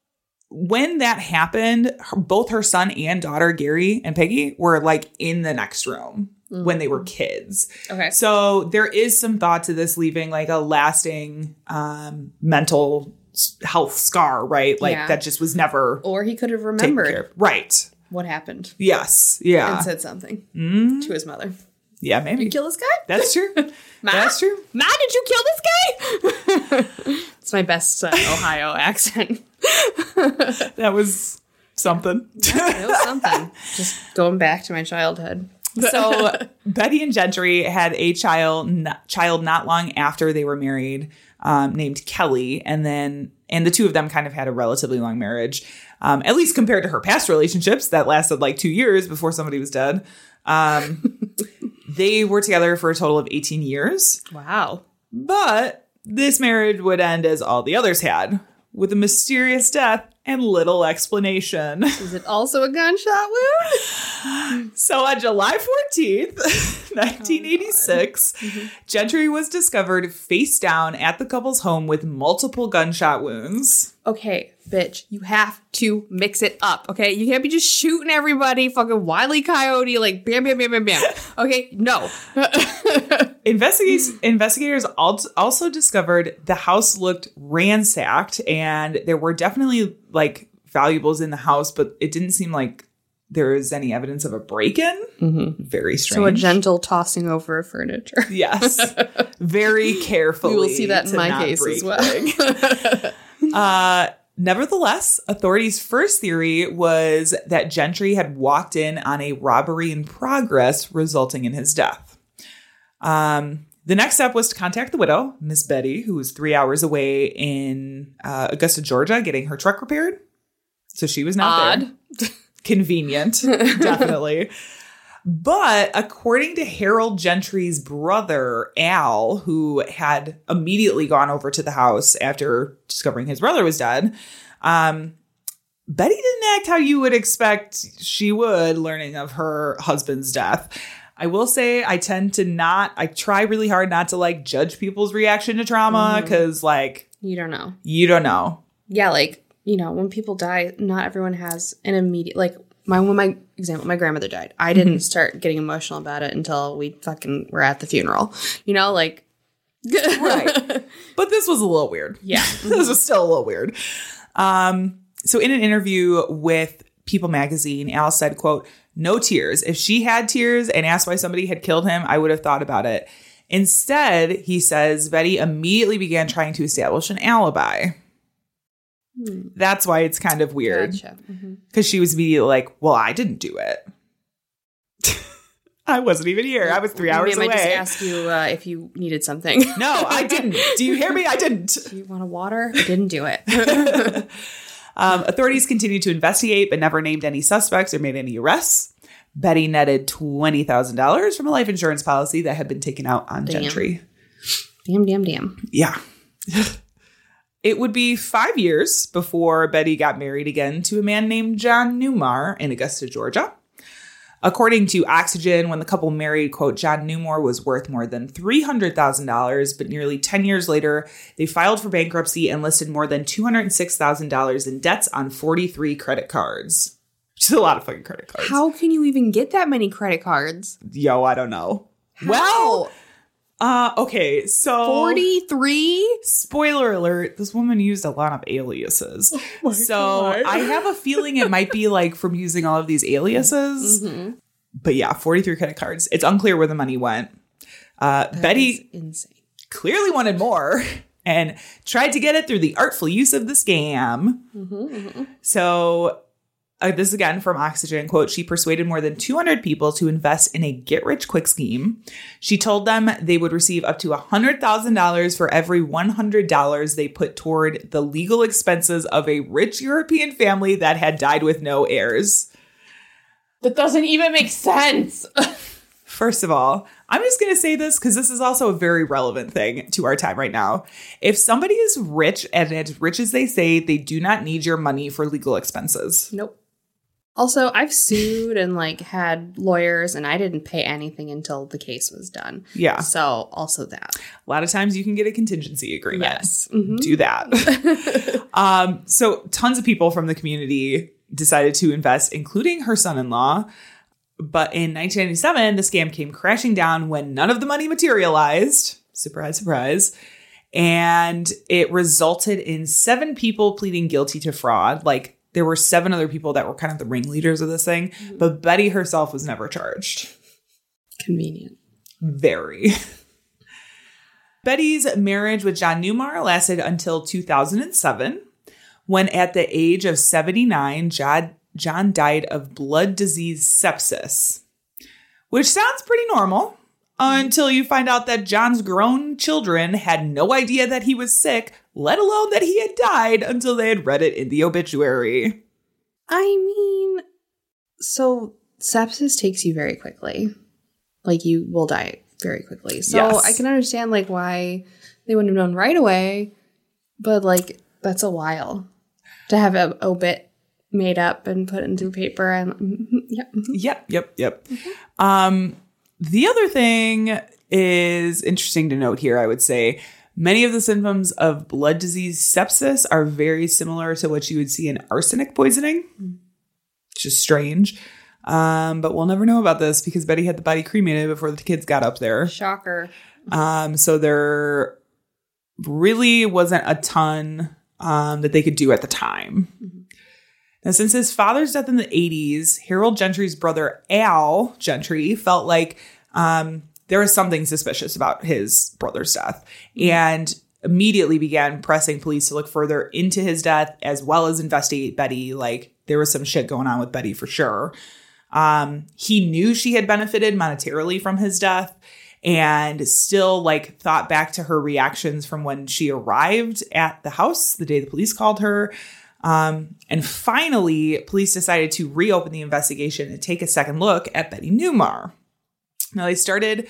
S4: when that happened, her, both her son and daughter, Gary and Peggy, were like in the next room mm-hmm. when they were kids.
S5: Okay.
S4: So there is some thought to this leaving like a lasting um, mental health scar, right? Like
S5: Yeah.
S4: that just was never
S5: Or he could have
S4: taken care
S5: remembered
S4: of. Right.
S5: what happened
S4: Yes. Yeah.
S5: and said something
S4: Mm.
S5: to his mother.
S4: Yeah, maybe.
S5: You kill this guy?
S4: That's true.
S5: Ma?
S4: That's true.
S5: Ma, did you kill this guy? It's my best uh, Ohio accent.
S4: That was something.
S5: It was something. Just going back to my childhood.
S4: So Betty and Gentry had a child, n- child not long after they were married, um, named Kelly, and then and the two of them kind of had a relatively long marriage, um, at least compared to her past relationships that lasted like two years before somebody was dead. Um, they were together for a total of eighteen years,
S5: Wow.
S4: but this marriage would end as all the others had, with a mysterious death and little explanation.
S5: Is it also a gunshot wound?
S4: So on July fourteenth, nineteen eighty-six,
S5: Mm-hmm.
S4: Gentry was discovered face down at the couple's home with multiple gunshot wounds.
S5: Okay, bitch, you have to mix it up, okay? You can't be just shooting everybody, fucking Wile E. Coyote, like bam, bam, bam, bam, bam. Okay, no.
S4: Investigators, investigators al- also discovered the house looked ransacked and there were definitely like valuables in the house, but it didn't seem like there was any evidence of a break-in. Mm-hmm. Very strange.
S5: So a gentle tossing over of furniture.
S4: Yes. Very carefully.
S5: We will see that in
S4: to
S5: my
S4: not
S5: case
S4: break
S5: as well.
S4: things. uh, nevertheless, authorities' first theory was that Gentry had walked in on a robbery in progress, resulting in his death. Um, the next step was to contact the widow, Miss Betty, who was three hours away in uh, Augusta, Georgia, getting her truck repaired. So she was not
S5: Odd.
S4: there. Convenient, definitely. But according to Harold Gentry's brother, Al, who had immediately gone over to the house after discovering his brother was dead, um, Betty didn't act how you would expect she would, learning of her husband's death. I will say I tend to not, I try really hard not to like judge people's reaction to trauma because mm-hmm. like,
S5: You don't know.
S4: you don't know.
S5: Yeah, like, you know, when people die, not everyone has an immediate, like, my when my example, my grandmother died. I didn't mm-hmm. start getting emotional about it until we fucking were at the funeral. You know, like,
S4: right. But this was a little weird.
S5: Yeah.
S4: This was still a little weird. Um, so in an interview with People magazine, Al said, quote, "No tears. If she had tears and asked why somebody had killed him, I would have thought about it. Instead, he says Betty immediately began trying to establish an alibi. Hmm. That's why it's kind of weird. Because gotcha. mm-hmm. she was immediately like, well, I didn't do it. I wasn't even here. I was three hours
S5: Maybe
S4: away.
S5: I might just ask you uh, if you needed something.
S4: No, I didn't. Do you hear me? I didn't.
S5: Do you want a water? I didn't do it.
S4: um, authorities continued to investigate, but never named any suspects or made any arrests. Betty netted twenty thousand dollars from a life insurance policy that had been taken out on
S5: damn.
S4: Gentry.
S5: Damn, damn, damn.
S4: Yeah. It would be five years before Betty got married again to a man named John Newmar in Augusta, Georgia. According to Oxygen, when the couple married, quote, John Newmar was worth more than three hundred thousand dollars, but nearly ten years later, they filed for bankruptcy and listed more than two hundred six thousand dollars in debts on forty-three credit cards. Which is a lot of fucking credit cards.
S5: How can you even get that many credit cards?
S4: Yo, I don't know.
S5: How?
S4: Well, uh, okay, so...
S5: forty-three?
S4: Spoiler alert, this woman used a lot of aliases.
S5: Oh my
S4: so
S5: God.
S4: I have a feeling it might be like from using all of these aliases. Mm-hmm. But yeah, forty-three credit cards. It's unclear where the money went. Uh, Betty
S5: insane.
S4: Clearly wanted more and tried to get it through the artful use of the scam. Mm-hmm, mm-hmm. So... Uh, this is again from Oxygen, quote, she persuaded more than two hundred people to invest in a get-rich-quick scheme. She told them they would receive up to one hundred thousand dollars for every one hundred dollars they put toward the legal expenses of a rich European family that had died with no heirs.
S5: That doesn't even make sense.
S4: First of all, I'm just going to say this because this is also a very relevant thing to our time right now. If somebody is rich and as rich as they say, they do not need your money for legal expenses.
S5: Nope. Also, I've sued and like had lawyers and I didn't pay anything until the case was done.
S4: Yeah.
S5: So also that.
S4: A lot of times you can get a contingency agreement.
S5: Yes. Mm-hmm.
S4: Do that. um, so tons of people from the community decided to invest, including her son-in-law. But in nineteen ninety-seven, the scam came crashing down when none of the money materialized. Surprise, surprise. And it resulted in seven people pleading guilty to fraud. Like, there were seven other people that were kind of the ringleaders of this thing, but Betty herself was never charged.
S5: Convenient.
S4: Very. Betty's marriage with John Newmar lasted until two thousand seven, when at the age of seventy-nine, John, John died of blood disease sepsis, which sounds pretty normal until you find out that John's grown children had no idea that he was sick, let alone that he had died until they had read it in the obituary.
S5: I mean, so sepsis takes you very quickly. Like, you will die very quickly. So
S4: yes.
S5: I can understand, like, why they wouldn't have known right away. But, like, that's a while to have an obit made up and put into paper. And mm-hmm, yeah, mm-hmm.
S4: Yep, yep, yep. Mm-hmm. Um, the other thing is interesting to note here, I would say. Many of the symptoms of blood disease sepsis are very similar to what you would see in arsenic poisoning, which is strange. Um, but we'll never know about this because Betty had the body cremated before the kids got up there.
S5: Shocker.
S4: Um, so there really wasn't a ton um, that they could do at the time. Mm-hmm. Now, since his father's death in the eighties, Harold Gentry's brother, Al Gentry, felt like um, there was something suspicious about his brother's death and immediately began pressing police to look further into his death as well as investigate Betty. Like, there was some shit going on with Betty for sure. Um, he knew she had benefited monetarily from his death and still, like, thought back to her reactions from when she arrived at the house the day the police called her. Um, and finally, police decided to reopen the investigation and take a second look at Betty Newmar. Now, they started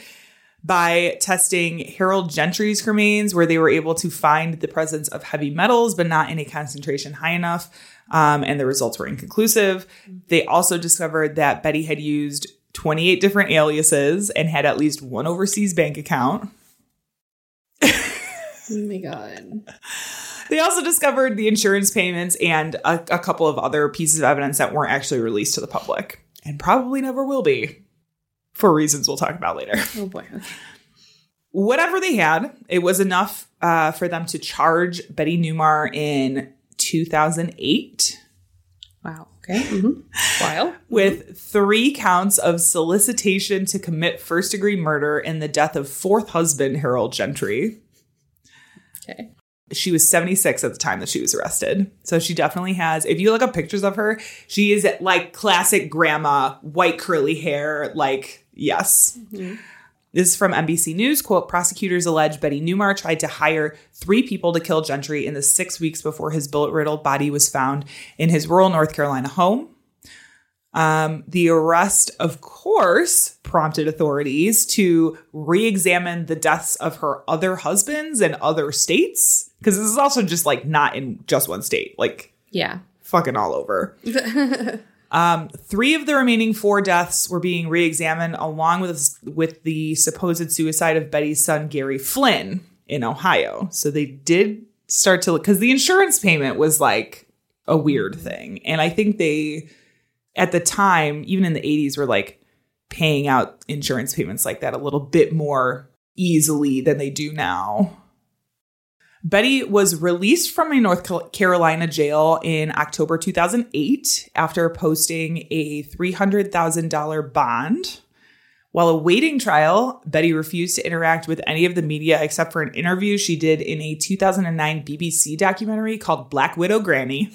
S4: by testing Harold Gentry's cremains, where they were able to find the presence of heavy metals, but not in a concentration high enough. Um, and the results were inconclusive. They also discovered that Betty had used twenty-eight different aliases and had at least one overseas bank account.
S5: Oh my God.
S4: They also discovered the insurance payments and a, a couple of other pieces of evidence that weren't actually released to the public and probably never will be for reasons we'll talk about later.
S5: Oh boy.
S4: Whatever they had, it was enough uh, for them to charge Betty Newmar in two thousand eight.
S5: Wow. Okay. Mm-hmm. Wild.
S4: with three counts of solicitation to commit first-degree murder in the death of fourth husband, Harold Gentry.
S5: Okay.
S4: She was seventy-six at the time that she was arrested. So she definitely has, if you look up pictures of her, she is like classic grandma, white curly hair, like, yes. Mm-hmm. This is from N B C News. Quote, prosecutors allege Betty Newmar tried to hire three people to kill Gentry in the six weeks before his bullet-riddled body was found in his rural North Carolina home. Um, the arrest, of course, prompted authorities to re-examine the deaths of her other husbands in other states. Because this is also just like not in just one state. Like,
S5: yeah,
S4: fucking all over. Um, three of the remaining four deaths were being re-examined along with, with the supposed suicide of Betty's son, Gary Flynn, in Ohio. So they did start to look, because the insurance payment was like a weird thing. And I think they, at the time, even in the eighties, were like paying out insurance payments like that a little bit more easily than they do now. Betty was released from a North Carolina jail in October two thousand eight after posting a three hundred thousand dollars bond. While awaiting trial, Betty refused to interact with any of the media except for an interview she did in a two thousand nine B B C documentary called Black Widow Granny.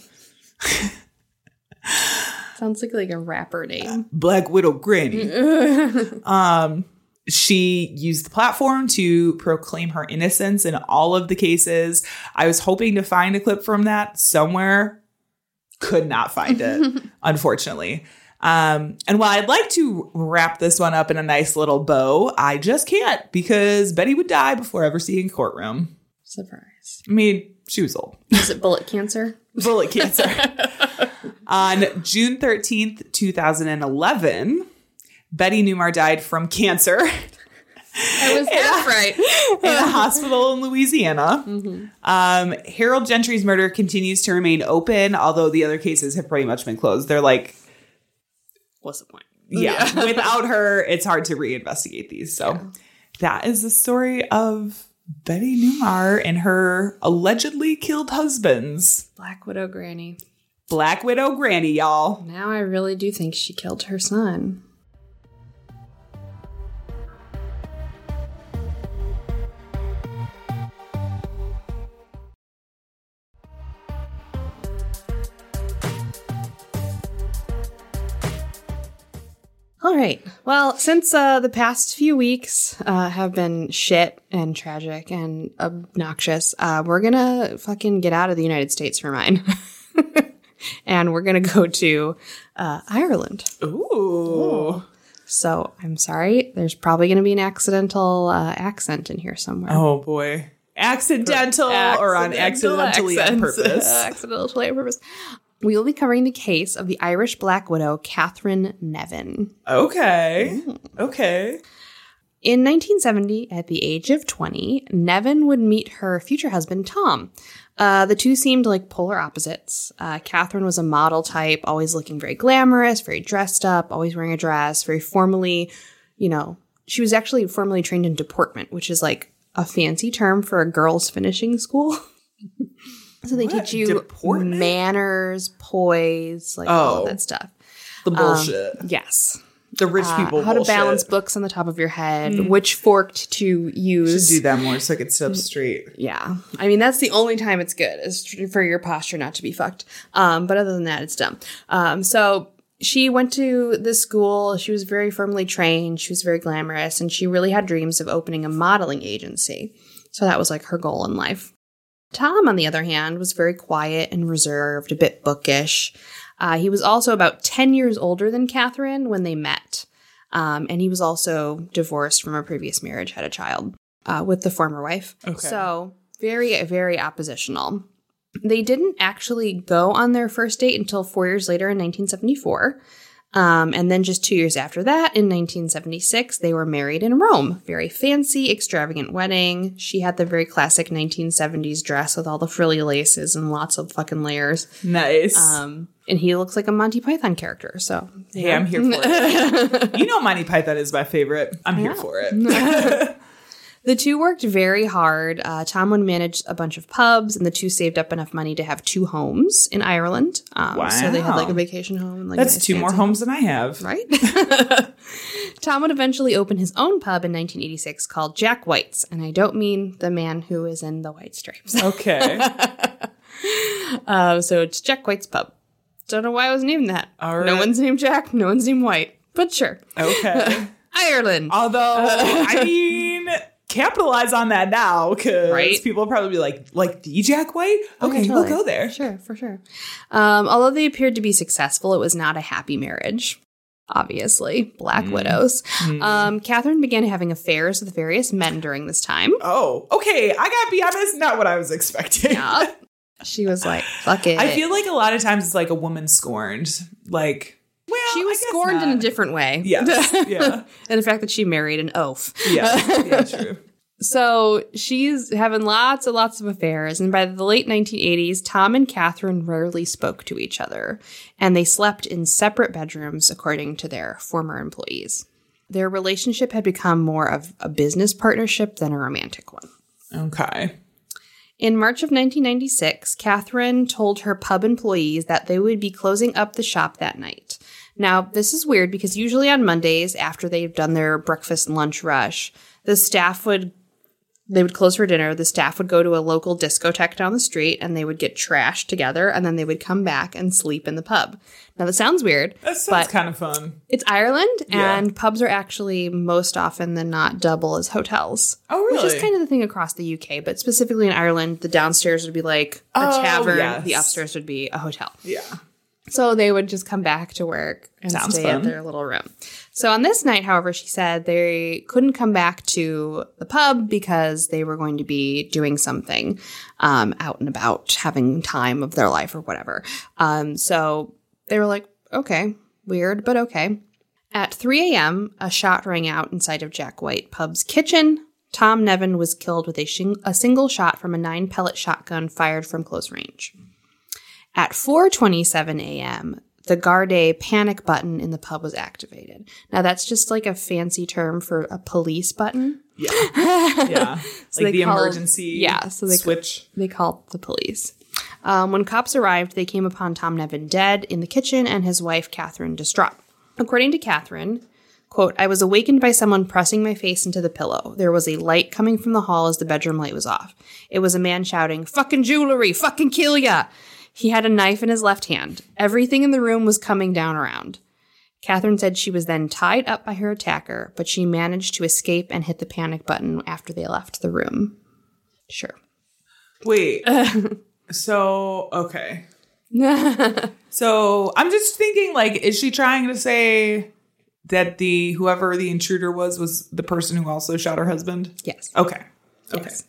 S5: Sounds like like a rapper name.
S4: Black Widow Granny. um... She used the platform to proclaim her innocence in all of the cases. I was hoping to find a clip from that somewhere. Could not find it, unfortunately. Um, and while I'd like to wrap this one up in a nice little bow, I just can't because Betty would die before ever seeing a courtroom.
S5: Surprise.
S4: I mean, she was old.
S5: Is it bullet cancer?
S4: Bullet cancer. On June thirteenth, two thousand eleven... Betty Newmar died from cancer.
S5: I was half right.
S4: In a hospital in Louisiana.
S5: Mm-hmm.
S4: Um, Harold Gentry's murder continues to remain open, although the other cases have pretty much been closed. They're like,
S5: what's the point?
S4: Yeah, yeah. Without her, it's hard to reinvestigate these. So yeah. That is the story of Betty Newmar and her allegedly killed husbands.
S5: Black Widow Granny.
S4: Black Widow Granny, y'all.
S5: Now I really do think she killed her son. All right. Well, since uh, the past few weeks uh, have been shit and tragic and obnoxious, uh, we're going to fucking get out of the United States for mine. And we're going to go to uh, Ireland.
S4: Ooh.
S5: Ooh. So I'm sorry. There's probably going to be an accidental uh, accent in here somewhere.
S4: Oh, boy. Accidental or on accidentally on purpose.
S5: Accidentally on purpose. We will be covering the case of the Irish Black Widow, Catherine Nevin.
S4: Okay. Mm. Okay.
S5: In nineteen seventy, at the age of twenty, Nevin would meet her future husband, Tom. Uh, the two seemed like polar opposites. Uh, Catherine was a model type, always looking very glamorous, very dressed up, always wearing a dress, very formally, you know, she was actually formally trained in deportment, which is like a fancy term for a girls' finishing school. So they what? teach you Deportment? manners, poise, like oh, all of that stuff.
S4: The bullshit.
S5: Um, yes.
S4: The rich people
S5: uh, How
S4: bullshit.
S5: to balance books on the top of your head, mm. which fork to use.
S4: Should do that more so I could sit up straight.
S5: Yeah. I mean, that's the only time it's good, is for your posture not to be fucked. Um, but other than that, it's dumb. Um, so she went to this school. She was very firmly trained. She was very glamorous. And she really had dreams of opening a modeling agency. So that was like her goal in life. Tom, on the other hand, was very quiet and reserved, a bit bookish. Uh, he was also about ten years older than Catherine when they met. Um, and he was also divorced from a previous marriage, had a child uh, with the former wife. Okay. So very, very oppositional. They didn't actually go on their first date until four years later in nineteen seventy-four. Um, and then just two years after that, in nineteen seventy-six, they were married in Rome. Very fancy, extravagant wedding. She had the very classic nineteen seventies dress with all the frilly laces and lots of fucking layers.
S4: Nice.
S5: Um, and he looks like a Monty Python character, so.
S4: Yeah, hey, I'm here for it. You know Monty Python is my favorite. I'm here for it.
S5: The two worked very hard. Uh, Tom would manage a bunch of pubs, and the two saved up enough money to have two homes in Ireland. Um,
S4: Wow.
S5: So they had like a vacation home. And, like,
S4: That's
S5: nice
S4: two more
S5: fancy-
S4: homes than I have.
S5: Right? Tom would eventually open his own pub in nineteen eighty-six called Jack White's. And I don't mean the man who is in the white stripes.
S4: Okay.
S5: Uh, so it's Jack White's pub. Don't know why I was named that.
S4: All
S5: No
S4: right.
S5: one's named Jack. No one's named White. But sure.
S4: Okay.
S5: Ireland.
S4: Although, I mean, capitalize on that now because
S5: Right?
S4: people will probably be like, like the Jack White? Okay,
S5: Yeah,
S4: we'll
S5: totally.
S4: go there.
S5: Sure, for sure. Um, although they appeared to be successful, it was not a happy marriage. Obviously, Black
S4: Mm.
S5: widows. Um, Catherine began having affairs with various men during this time.
S4: Oh, okay. I gotta be honest, not what I was expecting.
S5: Yeah. She was like, fuck it.
S4: I feel like a lot of times it's like a woman scorned. Like, well,
S5: she was
S4: I guess
S5: scorned in a
S4: not.
S5: different way.
S4: Yes. Yeah.
S5: And the fact that she married an oaf.
S4: Yeah. Yeah, true.
S5: So she's having lots and lots of affairs. And by the late nineteen eighties, Tom and Catherine rarely spoke to each other. And they slept in separate bedrooms, according to their former employees. Their relationship had become more of a business partnership than a romantic one.
S4: Okay.
S5: In March of nineteen ninety-six, Catherine told her pub employees that they would be closing up the shop that night. Now, this is weird because usually on Mondays, after they've done their breakfast and lunch rush, the staff would they would close for dinner. The staff would go to a local discotheque down the street and they would get trashed together and then they would come back and sleep in the pub. Now, that sounds weird,
S4: That sounds
S5: but
S4: kind of fun.
S5: it's Ireland
S4: Yeah.
S5: and pubs are actually most often than not double as hotels.
S4: Oh,
S5: Which is
S4: really?
S5: kind of the thing across the U K, but specifically in Ireland, the downstairs would be like a
S4: Oh,
S5: tavern,
S4: yes.
S5: the upstairs would be a hotel.
S4: Yeah.
S5: So they would just come back to work and
S4: Sounds
S5: stay
S4: fun.
S5: at their little room. So on this night, however, she said they couldn't come back to the pub because they were going to be doing something um, out and about, having time of their life or whatever. Um, so they were like, okay, weird, but okay. At three a.m., a shot rang out inside of Jack White Pub's kitchen. Tom Nevin was killed with a, shing- a single shot from a nine-pellet shotgun fired from close range. At four twenty-seven a.m., the Gardaí panic button in the pub was activated. Now, that's just like a fancy term for a police button.
S4: Yeah. Yeah.
S5: So
S4: like
S5: they
S4: the
S5: called-
S4: emergency
S5: yeah, so they-
S4: switch.
S5: They called the police. Um, when cops arrived, they came upon Tom Nevin dead in the kitchen and his wife, Catherine, distraught. According to Catherine, quote, I was awakened by someone pressing my face into the pillow. There was a light coming from the hall as the bedroom light was off. It was a man shouting, fucking jewelry, fucking kill ya. He had a knife in his left hand. Everything in the room was coming down around. Catherine said she was then tied up by her attacker, but she managed to escape and hit the panic button after they left the room. Sure.
S4: Wait. So, okay. So I'm just thinking, like, is she trying to say that the whoever the intruder was was the person who also shot her husband?
S5: Yes.
S4: Okay. Okay.
S5: Yes.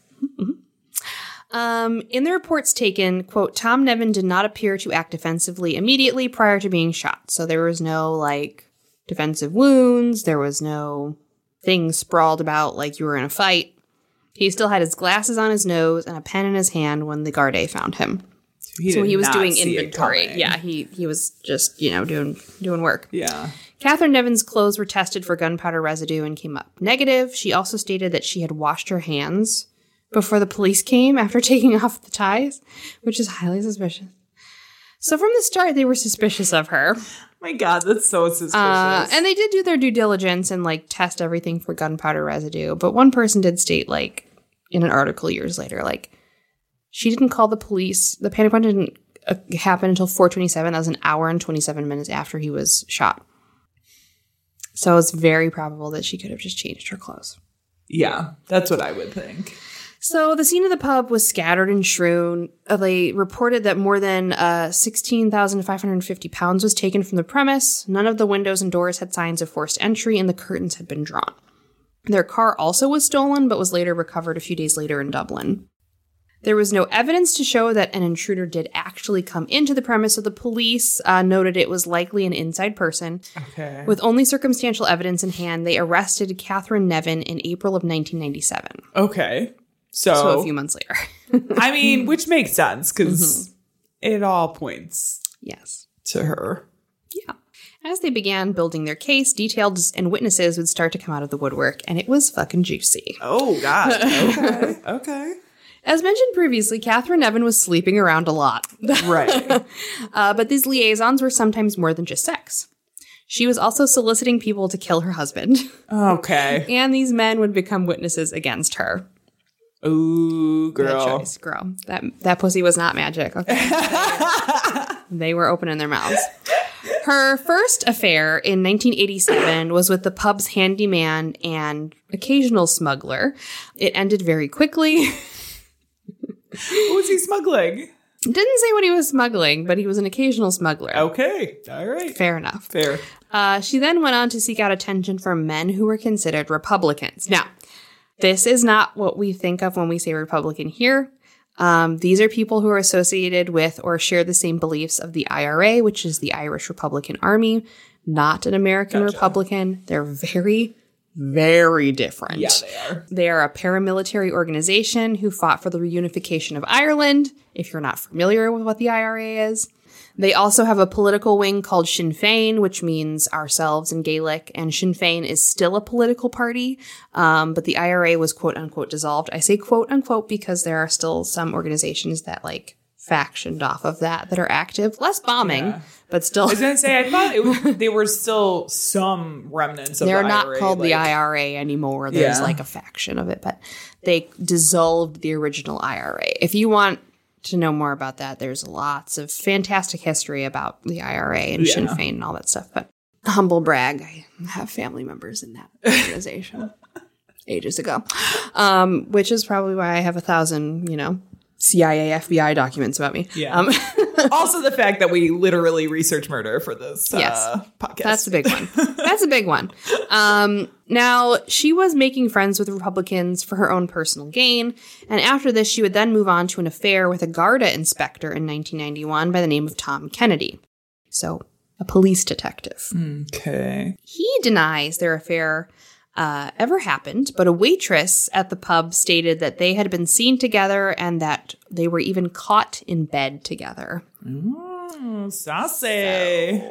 S5: Um, in the reports taken, quote, Tom Nevin did not appear to act defensively immediately prior to being shot. So there was no, like, defensive wounds. There was no things sprawled about like you were in a fight. He still had his glasses on his nose and a pen in his hand when the Gardaí found him.
S4: He
S5: So
S4: did
S5: he was
S4: not
S5: doing
S4: see it
S5: inventory.
S4: coming.
S5: Yeah, he he was just, you know, doing doing work.
S4: Yeah.
S5: Catherine Nevin's clothes were tested for gunpowder residue and came up negative. She also stated that she had washed her hands before the police came after taking off the ties, which is highly suspicious. So from the start, they were suspicious of her.
S4: My God, that's so suspicious.
S5: Uh, and they did do their due diligence and, like, test everything for gunpowder residue. But one person did state, like, in an article years later, like, she didn't call the police. The panic button didn't uh, happen until four twenty-seven. That was an hour and twenty-seven minutes after he was shot. So it's very probable that she could have just changed her clothes.
S4: yeah, that's what I would think.
S5: So the scene of the pub was scattered and strewn. Uh, They reported that more than uh, sixteen thousand five hundred fifty pounds was taken from the premise. None of the windows and doors had signs of forced entry, and the curtains had been drawn. Their car also was stolen, but was later recovered a few days later in Dublin. There was no evidence to show that an intruder did actually come into the premise, so the police uh, noted it was likely an inside person.
S4: Okay.
S5: With only circumstantial evidence in hand, they arrested Catherine Nevin in April of nineteen ninety-seven.
S4: Okay. So,
S5: So a few months later.
S4: I mean, which makes sense because
S5: Mm-hmm.
S4: it all points
S5: Yes.
S4: to her.
S5: Yeah. As they began building their case, details and witnesses would start to come out of the woodwork, and it was fucking juicy.
S4: Oh, God. Okay. Okay.
S5: As mentioned previously, Catherine Nevin was sleeping around a lot.
S4: Right.
S5: uh, but these liaisons were sometimes more than just sex. She was also soliciting people to kill her husband.
S4: Okay.
S5: And these men would become witnesses against her.
S4: Ooh, girl.
S5: Good choice, girl. That, that pussy was not magic. Okay. They were opening their mouths. Her first affair in nineteen eighty-seven was with the pub's handyman and occasional smuggler. It ended very quickly.
S4: What was he smuggling?
S5: Didn't say what he was smuggling, but he was an occasional smuggler.
S4: Okay. All right.
S5: Fair enough.
S4: Fair.
S5: Uh, she then went on to seek out attention from men who were considered Republicans. Now, this is not what we think of when we say Republican here. Um, these are people who are associated with or share the same beliefs of the I R A, which is the Irish Republican Army, not an American
S4: Gotcha.
S5: Republican. They're very, very different.
S4: Yeah, they are.
S5: They are a paramilitary organization who fought for the reunification of Ireland, if you're not familiar with what the I R A is. They also have a political wing called Sinn Féin, which means ourselves in Gaelic, and Sinn Féin is still a political party, um, but the I R A was quote-unquote dissolved. I say quote-unquote because there are still some organizations that, like, factioned off of that that are active. Less bombing,
S4: Yeah.
S5: but still...
S4: I was going to say, I thought it was, they were still some remnants of
S5: They're
S4: the
S5: not
S4: I R A,
S5: called the
S4: like-
S5: I R A anymore. There's,
S4: Yeah.
S5: like, a faction of it, but they dissolved the original I R A. If you want to know more about that, there's lots of fantastic history about the I R A and
S4: Yeah.
S5: Sinn Féin and all that stuff. But humble brag, I have family members in that organization ages ago, um, which is probably why I have a thousand, you know, C I A, F B I documents about me.
S4: Yeah.
S5: Um,
S4: Also the fact that we literally research murder for this
S5: Yes.
S4: uh, podcast.
S5: That's a big one. That's a big one. Um, now, she was making friends with Republicans for her own personal gain. And after this, she would then move on to an affair with a Garda inspector in nineteen ninety-one by the name of Tom Kennedy. So, a police detective.
S4: Okay.
S5: He denies their affair uh, ever happened, but a waitress at the pub stated that they had been seen together and that they were even caught in bed together.
S4: Mm, saucy.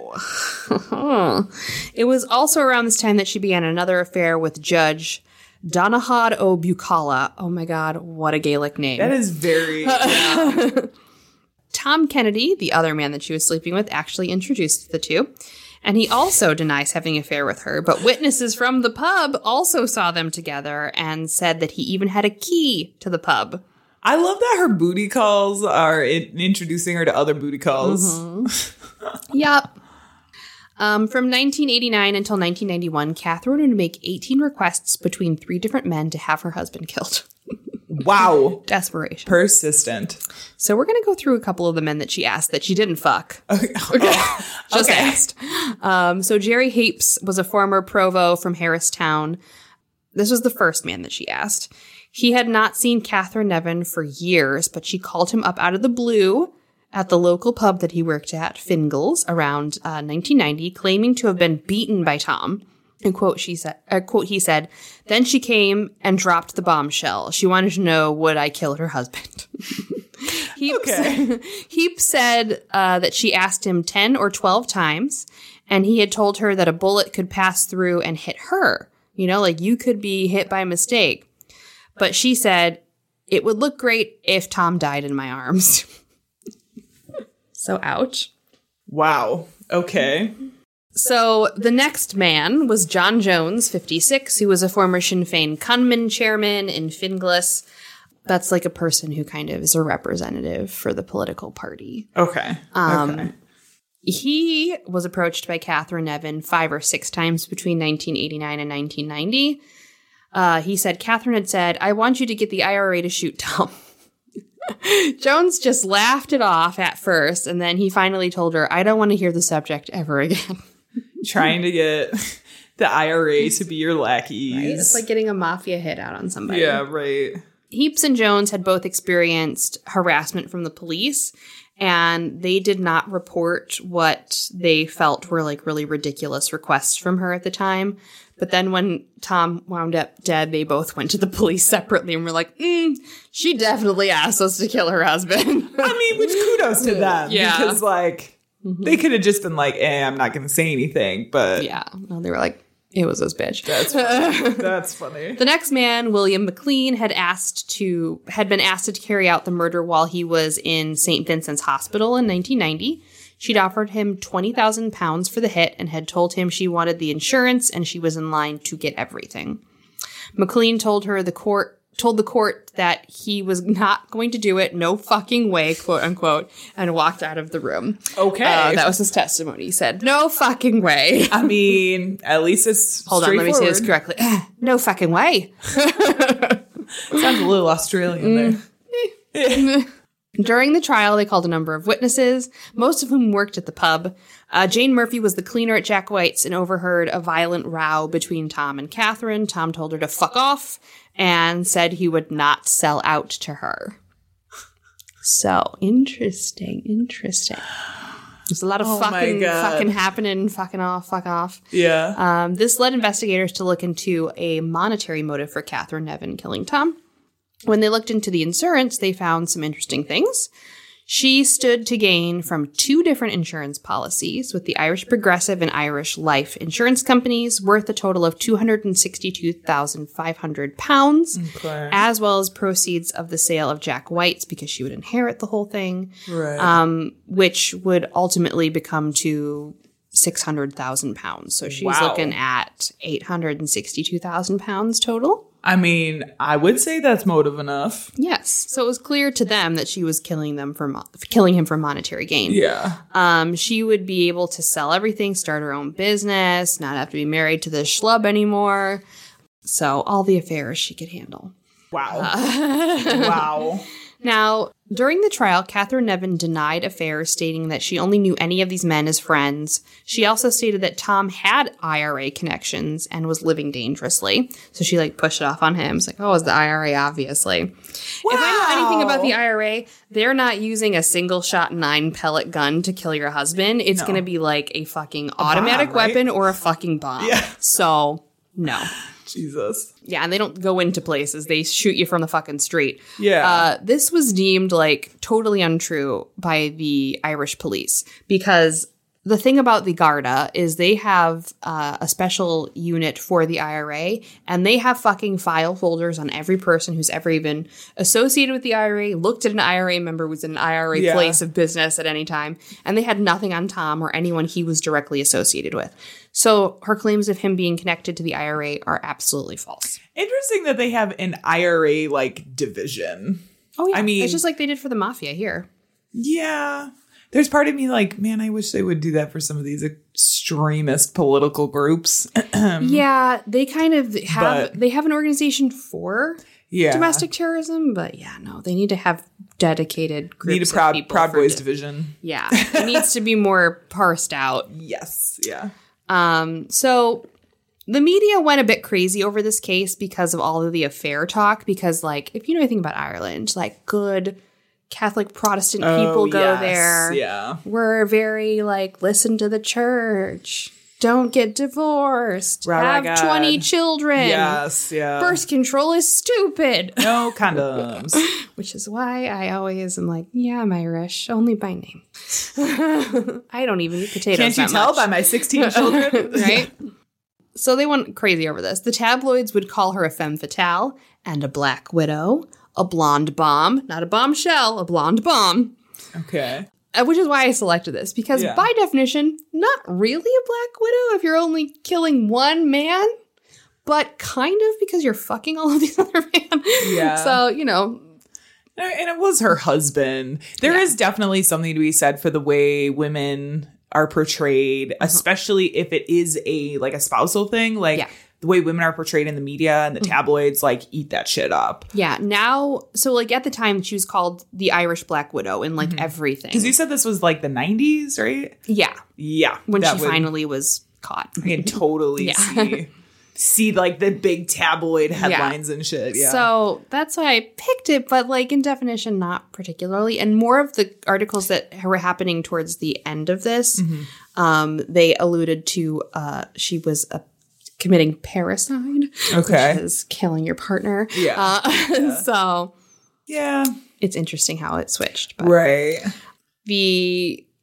S5: It was also around this time that she began another affair with Judge Donahad O. Bucala. Oh my God, what a Gaelic name.
S4: That is very... yeah.
S5: Tom Kennedy, the other man that she was sleeping with, actually introduced the two. And he also denies having an affair with her. But witnesses from the pub also saw them together and said that he even had a key to the pub.
S4: I love that her booty calls are in- introducing her to other booty calls.
S5: Yep. Um, from nineteen eighty-nine until nineteen ninety-one, Catherine would make eighteen requests between three different men to have her husband killed.
S4: Wow.
S5: Desperation.
S4: Persistent.
S5: So we're going to go through a couple of the men that she asked that she didn't fuck.
S4: Okay.
S5: Just
S4: Okay.
S5: asked. Um, so Jerry Hapes was a former provo from Harristown. This was the first man that she asked. He had not seen Catherine Nevin for years, but she called him up out of the blue at the local pub that he worked at, Fingal's, around uh, nineteen ninety, claiming to have been beaten by Tom. And quote, she said, uh, quote, he said, then she came and dropped the bombshell. She wanted to know, would I kill her husband? Heap,
S4: Okay.
S5: Heap said uh, that she asked him ten or twelve times, and he had told her that a bullet could pass through and hit her. You know, like you could be hit by mistake. But she said, it would look great if Tom died in my arms. So, ouch.
S4: Wow. Okay.
S5: So the next man was John Jones, fifty-six, who was a former Sinn Féin Cunman chairman in Finglas. That's like a person who kind of is a representative for the political party.
S4: Okay.
S5: Um,
S4: okay.
S5: He was approached by Catherine Nevin five or six times between nineteen eighty-nine and nineteen ninety. Uh, he said, Catherine had said, I want you to get the I R A to shoot Tom. Jones just laughed it off at first, and then he finally told her, I don't want to hear the subject ever again.
S4: Trying to get the I R A to be your lackeys.
S5: Right? It's like getting a mafia hit out on somebody.
S4: Yeah, right.
S5: Heaps and Jones had both experienced harassment from the police, and they did not report what they felt were like really ridiculous requests from her at the time. But then when Tom wound up dead, they both went to the police separately and were like, mm, she definitely asked us to kill her husband.
S4: I mean, which kudos to them.
S5: Yeah.
S4: Because, like, They could have just been like, eh, I'm not going to say anything, but
S5: Yeah. No, they were like, it was this bitch.
S4: that's funny. That's funny.
S5: The next man, William McLean, had asked to had been asked to carry out the murder while he was in Saint Vincent's Hospital in nineteen ninety. She'd offered him twenty thousand pounds for the hit and had told him she wanted the insurance and she was in line to get everything. McLean told her the court told the court that he was not going to do it, no fucking way, quote unquote, and walked out of the room.
S4: Okay.
S5: Uh, that was his testimony. He said, no fucking way.
S4: I mean, at least it's
S5: Hold on, let me say this
S4: straightforward.
S5: correctly. No fucking way.
S4: Sounds a little Australian there.
S5: During the trial, they called a number of witnesses, most of whom worked at the pub. Uh, Jane Murphy was the cleaner at Jack White's and overheard a violent row between Tom and Catherine. Tom told her to fuck off and said he would not sell out to her. So, interesting, interesting. There's a lot of
S4: Oh my
S5: fucking,
S4: God.
S5: fucking happening, fucking off, fuck off.
S4: Yeah.
S5: Um, this led investigators to look into a monetary motive for Catherine Nevin killing Tom. When they looked into the insurance, they found some interesting things. She stood to gain from two different insurance policies with the Irish Progressive and Irish Life insurance companies worth a total of two hundred sixty-two thousand five hundred pounds,
S4: Okay.
S5: as well as proceeds of the sale of Jack White's because she would inherit the whole thing,
S4: Right.
S5: um, which would ultimately become to six hundred thousand pounds. So she's
S4: Wow.
S5: looking at eight hundred sixty-two thousand pounds total.
S4: I mean, I would say that's motive enough.
S5: Yes. So it was clear to them that she was killing them for mo- killing him for monetary gain.
S4: Yeah.
S5: Um, she would be able to sell everything, start her own business, not have to be married to this schlub anymore. So all the affairs she could handle.
S4: Wow. Wow.
S5: Now, during the trial, Catherine Nevin denied affairs, stating that she only knew any of these men as friends. She also stated that Tom had I R A connections and was living dangerously. So she like pushed it off on him. It's like, oh, it's the I R A, obviously. If I know anything about the I R A, they're not using a single shot nine pellet gun to kill your husband. It's
S4: No.
S5: going to be like a fucking automatic
S4: bomb, right?
S5: weapon or a fucking bomb.
S4: Yeah.
S5: So, no.
S4: Jesus.
S5: Yeah, and they don't go into places. They shoot you from the fucking street.
S4: Yeah.
S5: Uh, this was deemed, like, totally untrue by the Irish police because the thing about the Garda is they have uh, a special unit for the I R A, and they have fucking file folders on every person who's ever even associated with the I R A, looked at an I R A member, was in an I R A
S4: Yeah.
S5: place of business at any time, and they had nothing on Tom or anyone he was directly associated with. So her claims of him being connected to the I R A are absolutely false.
S4: Interesting that they have an I R A like division.
S5: Oh, yeah.
S4: I mean-
S5: it's just like they did for the mafia here.
S4: Yeah. There's part of me like, man, I wish they would do that for some of these extremist political groups.
S5: Yeah, they kind of have,
S4: But-
S5: they have an organization for
S4: Yeah.
S5: domestic terrorism, but yeah, no, they need to have dedicated groups
S4: Need a
S5: of
S4: proud
S5: people
S4: Proud
S5: for
S4: Boys
S5: di-
S4: division.
S5: Yeah, it needs to be more parsed out.
S4: Yes. Yeah.
S5: Um, so the media went a bit crazy over this case because of all of the affair talk, because like, if you know anything about Ireland, like good Catholic Protestant people
S4: Oh,
S5: go
S4: yes.
S5: there.
S4: Yeah.
S5: We're very like, listen to the church. Don't get divorced.
S4: Right,
S5: have
S4: my God.
S5: twenty children.
S4: Yes. Yeah.
S5: Birth control is stupid.
S4: No condoms.
S5: Which is why I always am like, yeah, I'm Irish, only by name. I don't even eat potatoes.
S4: Can't you
S5: that
S4: tell
S5: much.
S4: by my sixteen children?
S5: Right? So they went crazy over this. The tabloids would call her a femme fatale and a black widow, a blonde bomb, not a bombshell, a blonde bomb.
S4: Okay.
S5: Uh, Which is why I selected this, because
S4: Yeah.
S5: by definition, not really a black widow if you're only killing one man, but kind of because you're fucking all of these other men.
S4: Yeah.
S5: So, you know,
S4: And it was her husband. There
S5: Yeah.
S4: is definitely something to be said for the way women are portrayed, especially if it is a like a spousal thing. Like
S5: Yeah.
S4: the way women are portrayed in the media and the tabloids, like eat that shit up.
S5: yeah, now, so like at the time, she was called the Irish Black Widow in like everything.
S4: Because you said this was like the nineties, right?
S5: yeah,
S4: Yeah.
S5: when
S4: that
S5: she
S4: would-
S5: finally was caught.
S4: I can totally
S5: Yeah.
S4: see see like the big tabloid headlines and shit. Yeah.
S5: So that's why I picked it, but like in definition, not particularly. And more of the articles that were happening towards the end of this,
S4: Mm-hmm.
S5: um, they alluded to uh, she was a committing parricide,
S4: Okay.
S5: which is killing your partner.
S4: Yeah.
S5: Uh, So
S4: yeah.
S5: it's interesting how it switched. But
S4: Right.
S5: the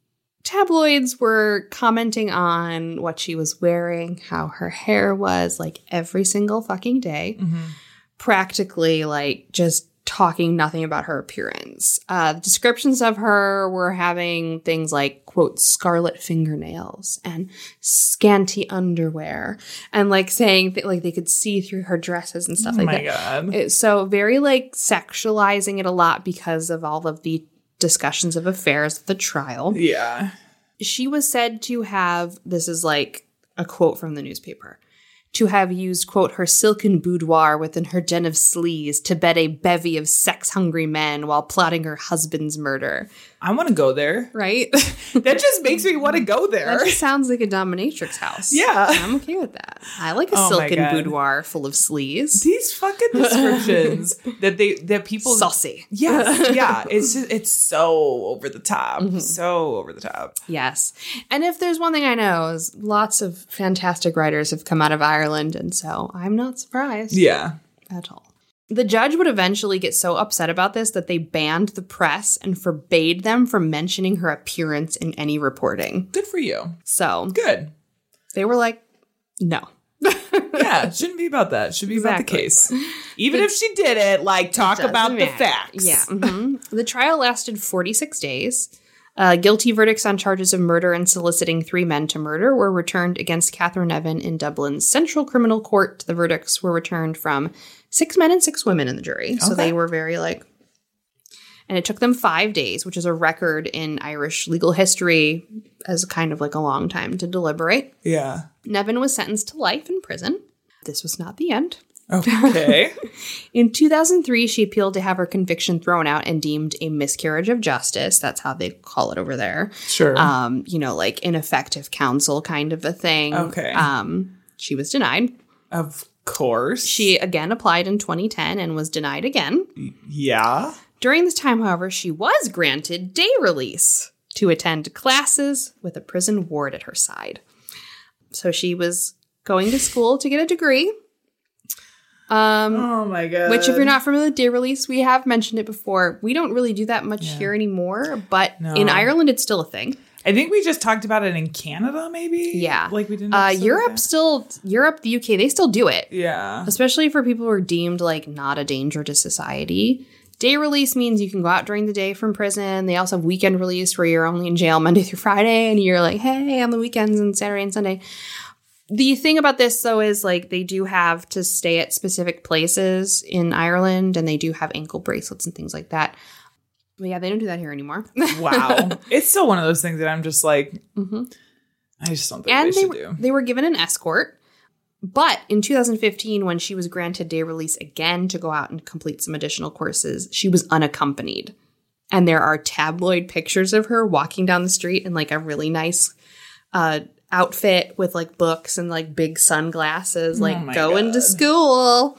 S5: tabloids were commenting on what she was wearing, how her hair was, like every single fucking day. Mm-hmm. Practically, like, just talking nothing about her appearance. Uh, descriptions of her were having things like, quote, scarlet fingernails and scanty underwear, and like saying th- like they could see through her dresses and stuff
S4: Oh
S5: like
S4: my
S5: that.
S4: God.
S5: It, so very like sexualizing it a lot because of all of the discussions of affairs at the trial.
S4: Yeah.
S5: She was said to have, this is like a quote from the newspaper, to have used, quote, her silken boudoir within her den of sleaze to bed a bevy of sex-hungry men while plotting her husband's murder.
S4: I want to go there.
S5: Right?
S4: That just makes me want to go there.
S5: That just sounds like a dominatrix house.
S4: Yeah.
S5: I'm okay with that. I like a
S4: Oh my
S5: silken
S4: God.
S5: boudoir full of sleaze.
S4: These fucking descriptions that they that people
S5: Saucy.
S4: Yes, yeah. It's just, it's so over the top.
S5: Mm-hmm.
S4: So over the top.
S5: Yes. And if there's one thing I know is lots of fantastic writers have come out of Ireland, and so I'm not surprised
S4: Yeah.
S5: at all. The judge would eventually get so upset about this that they banned the press and forbade them from mentioning her appearance in any reporting.
S4: Good for you.
S5: So
S4: Good.
S5: they were like, no.
S4: Yeah, it shouldn't be about that. It should be
S5: Exactly.
S4: about the case. Even if she did it, like, talk
S5: Doesn't
S4: about the
S5: matter.
S4: facts.
S5: Yeah. mhm. The trial lasted forty-six days. Uh, guilty verdicts on charges of murder and soliciting three men to murder were returned against Catherine Evan in Dublin's Central Criminal Court. The verdicts were returned from six men and six women in the jury. So
S4: Okay.
S5: they were very like... And it took them five days, which is a record in Irish legal history as kind of like a long time to deliberate.
S4: Yeah.
S5: Nevin was sentenced to life in prison. This was not the end.
S4: Okay.
S5: In two thousand three, she appealed to have her conviction thrown out and deemed a miscarriage of justice. That's how they call it over there.
S4: Sure.
S5: Um, you know, like ineffective counsel kind of a thing.
S4: Okay.
S5: Um, she was denied.
S4: Of course.
S5: She again applied in twenty ten and was denied again.
S4: Yeah.
S5: During this time, however, she was granted day release to attend classes with a prison ward at her side. So she was going to school to get a degree. Um,
S4: Oh my God.
S5: Which, if you're not familiar with day release, we have mentioned it before. We don't really do that much here anymore, but
S4: No.
S5: in Ireland, it's still a thing.
S4: I think we just talked about it in Canada, maybe?
S5: Yeah.
S4: Like we didn't.
S5: Uh, Europe still, Europe, the U K, they still do it.
S4: Yeah.
S5: Especially for people who are deemed like not a danger to society. Day release means you can go out during the day from prison. They also have weekend release where you're only in jail Monday through Friday and you're like, hey, on the weekends and Saturday and Sunday. The thing about this, though, is like they do have to stay at specific places in Ireland and they do have ankle bracelets and things like that. But yeah, they don't do that here anymore.
S4: Wow. It's still one of those things that I'm just like,
S5: Mm-hmm.
S4: I just don't think
S5: And
S4: they
S5: they,
S4: should
S5: were-
S4: do.
S5: they were given an escort. But in two thousand fifteen, when she was granted day release again to go out and complete some additional courses, she was unaccompanied. And there are tabloid pictures of her walking down the street in like a really nice uh, outfit with like books and like big sunglasses, like
S4: my
S5: going to
S4: God.
S5: school.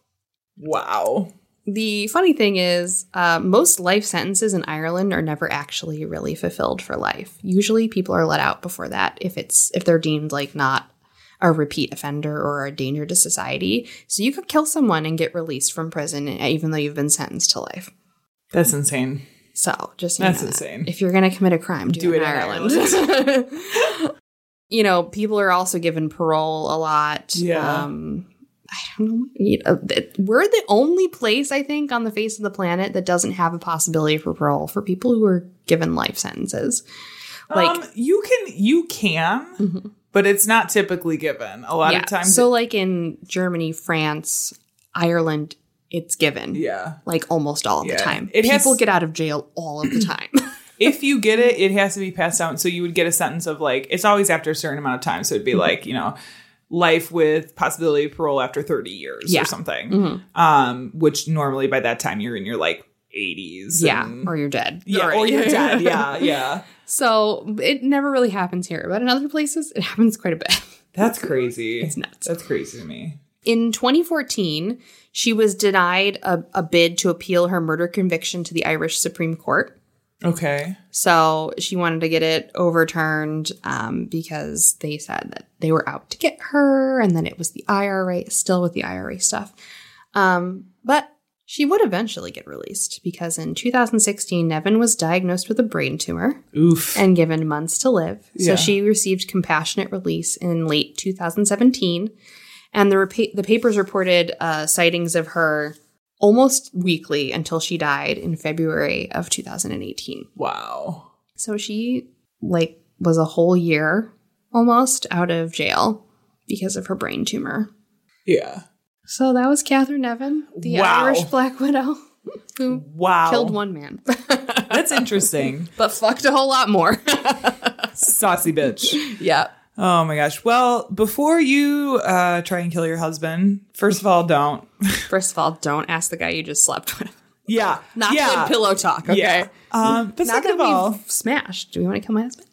S4: Wow.
S5: The funny thing is, uh, most life sentences in Ireland are never actually really fulfilled for life. Usually people are let out before that if it's if they're deemed like not a repeat offender or a danger to society. So you could kill someone and get released from prison even though you've been sentenced to life.
S4: That's insane.
S5: So just so
S4: That's
S5: you know that.
S4: insane.
S5: If you're going to commit a crime, do,
S4: Do
S5: it in
S4: it in
S5: Ireland. You know, people are also given parole a lot.
S4: Yeah.
S5: Um, I don't know. You know, th- we're the only place, I think, on the face of the planet that doesn't have a possibility for parole for people who are given life sentences. Like,
S4: um, you can, you can, but it's not typically given. A lot
S5: yeah.
S4: of times.
S5: So,
S4: it-
S5: like in Germany, France, Ireland, it's given.
S4: yeah.
S5: Like almost all of
S4: Yeah.
S5: the time.
S4: It has-
S5: People get out of jail all of the time.
S4: If you get it, it has to be passed out. So you would get a sentence of like, it's always after a certain amount of time. So it'd be like, you know, life with possibility of parole after thirty years
S5: Yeah.
S4: or something. Um, which normally by that time you're in your like eighties.
S5: yeah.
S4: and-
S5: Or you're dead.
S4: yeah,
S5: Already.
S4: or you're dead. Yeah, yeah.
S5: So it never really happens here. But in other places, it happens quite a bit.
S4: That's crazy.
S5: It's nuts.
S4: That's crazy to me.
S5: In twenty fourteen, she was denied a, a bid to appeal her murder conviction to the Irish Supreme Court.
S4: Okay.
S5: So she wanted to get it overturned um, because they said that they were out to get her and then it was the I R A, still with the I R A stuff. Um, but She would eventually get released because in two thousand sixteen, Nevin was diagnosed with a brain tumor
S4: Oof.
S5: and given months to live. So
S4: Yeah.
S5: she received compassionate release in late two thousand seventeen. And the, repa- the papers reported uh, sightings of her almost weekly until she died in February of two thousand eighteen.
S4: Wow.
S5: So she, like, was a whole year almost out of jail because of her brain tumor.
S4: Yeah.
S5: So that was Catherine Nevin, the
S4: Wow.
S5: Irish Black Widow, who
S4: Wow.
S5: killed one man.
S4: That's interesting.
S5: But fucked a whole lot more.
S4: Saucy bitch.
S5: Yeah.
S4: Oh my gosh. Well, before you uh, try and kill your husband, first of all, don't.
S5: First of all, don't ask the guy you just slept with.
S4: Yeah.
S5: Not
S4: yeah.
S5: good pillow talk, okay?
S4: Yeah. Um, but
S5: Not
S4: second
S5: that
S4: of all,
S5: we've smashed. Do we want to kill my husband?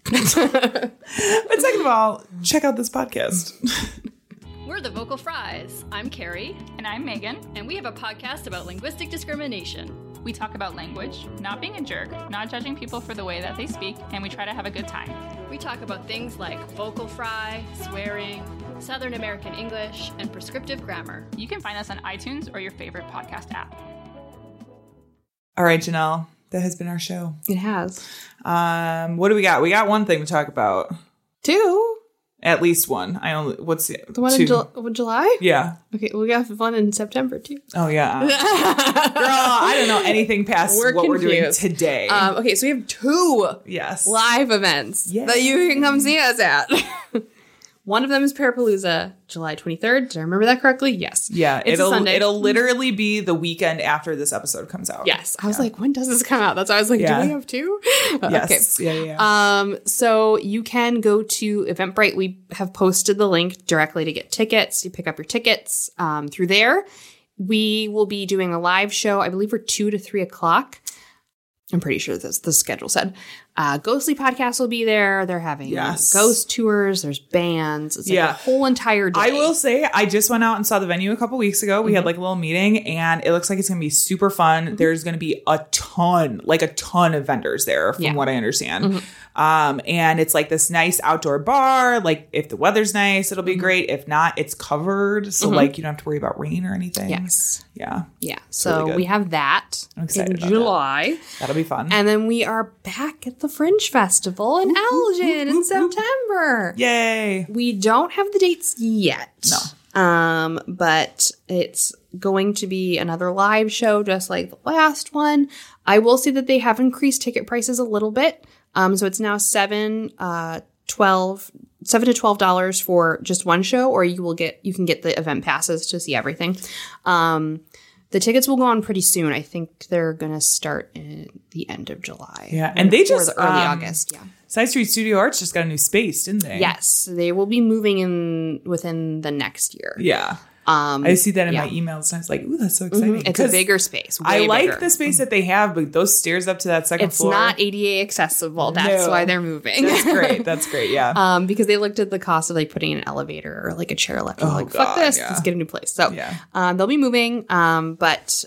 S4: but second of all, check out this podcast.
S7: We're the Vocal Fries. I'm Carrie.
S1: And I'm Megan.
S7: And we have a podcast about linguistic discrimination.
S1: We talk about language, not being a jerk, not judging people for the way that they speak, and we try to have a good time.
S7: We talk about things like vocal fry, swearing, Southern American English, and prescriptive grammar.
S1: You can find us on iTunes or your favorite podcast app.
S4: All right, Janelle, that has been our show.
S5: It has.
S4: Um, what do we got? We got one thing to talk about.
S5: Two?
S4: At least one. I only, what's the,
S5: The one
S4: two?
S5: in Jul- July?
S4: Yeah.
S5: Okay, we got one in September, too.
S4: Oh, yeah. Uh, girl, I don't know anything past
S5: We're
S4: what we're doing
S5: confused.
S4: today.
S5: Um, okay, so we have two
S4: yes.
S5: live events
S4: Yay.
S5: that you can come see us at. One of them is Parapalooza, July twenty-third. Did I remember that correctly? Yes.
S4: Yeah,
S5: It's a
S4: it'll
S5: Sunday.
S4: it'll literally be the weekend after this episode comes out.
S5: Yes. I was like, when does this come out? That's why I was like,
S4: Yeah.
S5: do we have two?
S4: Yes. Yeah, yeah, yeah.
S5: Um, so you can go to Eventbrite. We have posted the link directly to get tickets. You pick up your tickets um, through there. We will be doing a live show, I believe, for two to three o'clock. I'm pretty sure that's the schedule said. Uh, Ghostly Podcast will be there. They're having
S4: Yes.
S5: ghost tours. There's bands. It's like
S4: Yeah.
S5: a whole entire day.
S4: I will say, I just went out and saw the venue a couple weeks ago. We
S5: Mm-hmm.
S4: had like a little meeting and it looks like it's going to be super fun. There's going to be a ton, like a ton of vendors there from
S5: Yeah.
S4: what I understand. Um, and it's like this nice outdoor bar. Like if the weather's nice, it'll be
S5: Mm-hmm.
S4: great. If not, it's covered. So like you don't have to worry about rain or anything.
S5: Yes.
S4: Yeah.
S5: Yeah. So
S4: really good.
S5: we have that
S4: I'm excited
S5: in
S4: about
S5: July.
S4: That'll be fun.
S5: And then we are back at the Fringe Festival in Elgin in September.
S4: Yay.
S5: We don't have the dates yet.
S4: No.
S5: Um, but it's going to be another live show just like the last one. I will say that they have increased ticket prices a little bit. Um, so it's now seven, uh, twelve, seven to twelve dollars for just one show, or you will get you can get the event passes to see everything. Um, the tickets will go on pretty soon. I think they're gonna start in the end of July.
S4: Yeah, and they
S5: Or
S4: just,
S5: the early
S4: um,
S5: August. Yeah.
S4: Side Street Studio Arts just got a new space, didn't they?
S5: Yes, they will be moving in within the next year.
S4: Yeah.
S5: Um,
S4: I see that in
S5: yeah.
S4: my emails and I was like, ooh, that's so exciting.
S5: It's a
S4: 'Cause
S5: bigger space.
S4: I
S5: way
S4: like
S5: bigger.
S4: the space that they have, but those stairs up to that second
S5: It's
S4: floor.
S5: not A D A accessible. That's
S4: No.
S5: why they're moving.
S4: That's great. That's great. Yeah.
S5: um, because they looked at the cost of like putting an elevator or like a chairlift. And
S4: Oh,
S5: like, fuck
S4: God,
S5: this.
S4: yeah.
S5: Let's get a new place. So
S4: Yeah.
S5: um, they'll be moving. Um, but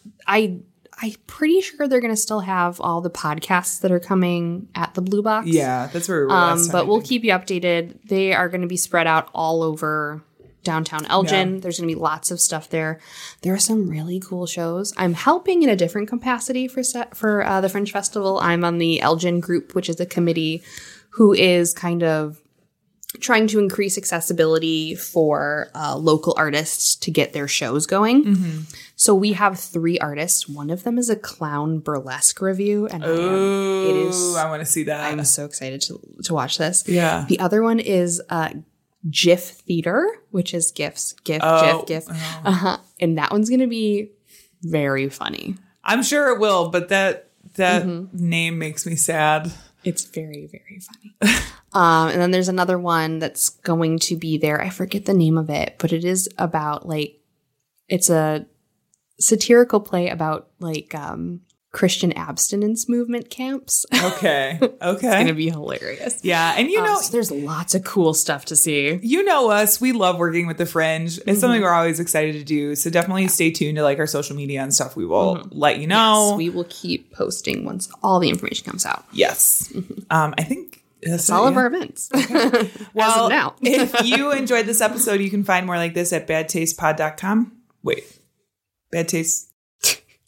S5: I, I'm pretty sure they're going to still have all the podcasts that are coming at the Blue Box.
S4: yeah, that's where we were
S5: Um,
S4: last time,
S5: but
S4: I
S5: we'll
S4: think.
S5: keep you updated. They are going to be spread out all over downtown Elgin.
S4: Yeah.
S5: There's going to be lots of stuff there. There are some really cool shows. I'm helping in a different capacity for set, for uh, the Fringe Festival. I'm on the Elgin group, which is a committee who is kind of trying to increase accessibility for uh, local artists to get their shows going.
S4: Mm-hmm.
S5: So we have three artists. One of them is a clown burlesque review, and I am, it
S4: Ooh,
S5: is.
S4: I want to see that.
S5: I'm so excited to to watch this.
S4: Yeah.
S5: The other one is uh, GIF Theater, which is GIFs, GIF,
S4: Oh,
S5: GIF, GIF.
S4: oh.
S5: Uh-huh. And that one's going to be very funny.
S4: I'm sure it will, but that that
S5: Mm-hmm.
S4: name makes me sad.
S5: It's very, very funny. um, and then there's another one that's going to be there. I forget the name of it, but it is about like, it's a satirical play about like um, Christian abstinence movement camps. It's
S4: Okay. Okay.
S5: going to be hilarious.
S4: yeah, and you
S5: Um,
S4: know,
S5: so there's lots of cool stuff to see.
S4: you know us. We love working with the Fringe. It's something we're always excited to do. So definitely stay tuned to like our social media and stuff. We will let you know.
S5: Yes, we will keep posting once all the information comes out.
S4: Yes. Um, I think that's
S5: It's all
S4: it,
S5: of
S4: yeah.
S5: our events.
S4: Well,
S5: As of now.
S4: if you enjoyed this episode, you can find more like this at bad taste pod dot com. Wait. Bad Taste.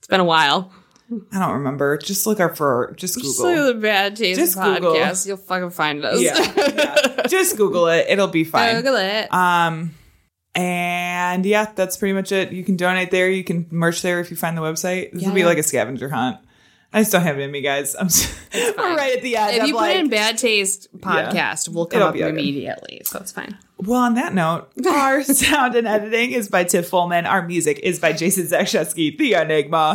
S5: been a while.
S4: I don't remember. Just look up for, just Google.
S5: Just look at the Bad Taste
S4: Just
S5: podcast.
S4: Google.
S5: You'll fucking find us.
S4: Yeah, yeah. Just Google it. It'll be fine.
S5: Google it.
S4: Um, and yeah, that's pretty much it. You can donate there. You can merch there if you find the website. This
S5: Yeah,
S4: will be
S5: yeah.
S4: like a scavenger hunt. I just don't have it in me, guys. I'm just, we're right at the end.
S5: If
S4: I'm
S5: you put
S4: like,
S5: in Bad Taste podcast, we'll come
S4: It'll
S5: up
S4: be okay.
S5: immediately. So it's fine.
S4: well, on that note, our sound and editing is by Tiff Fullman. Our music is by Jason Zakshesky, the Enigma.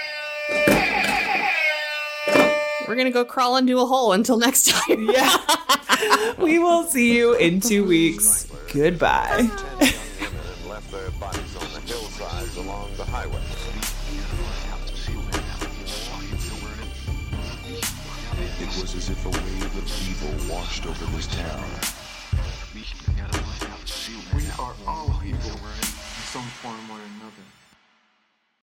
S5: We're going to go crawl into a hole until next time.
S4: Yeah. We will see you in two weeks. Goodbye.
S8: Ten young women and left their bodies on the hillsides along the highway.
S9: It was as if a wave of evil washed over this town.
S3: We are all evil in some form or another.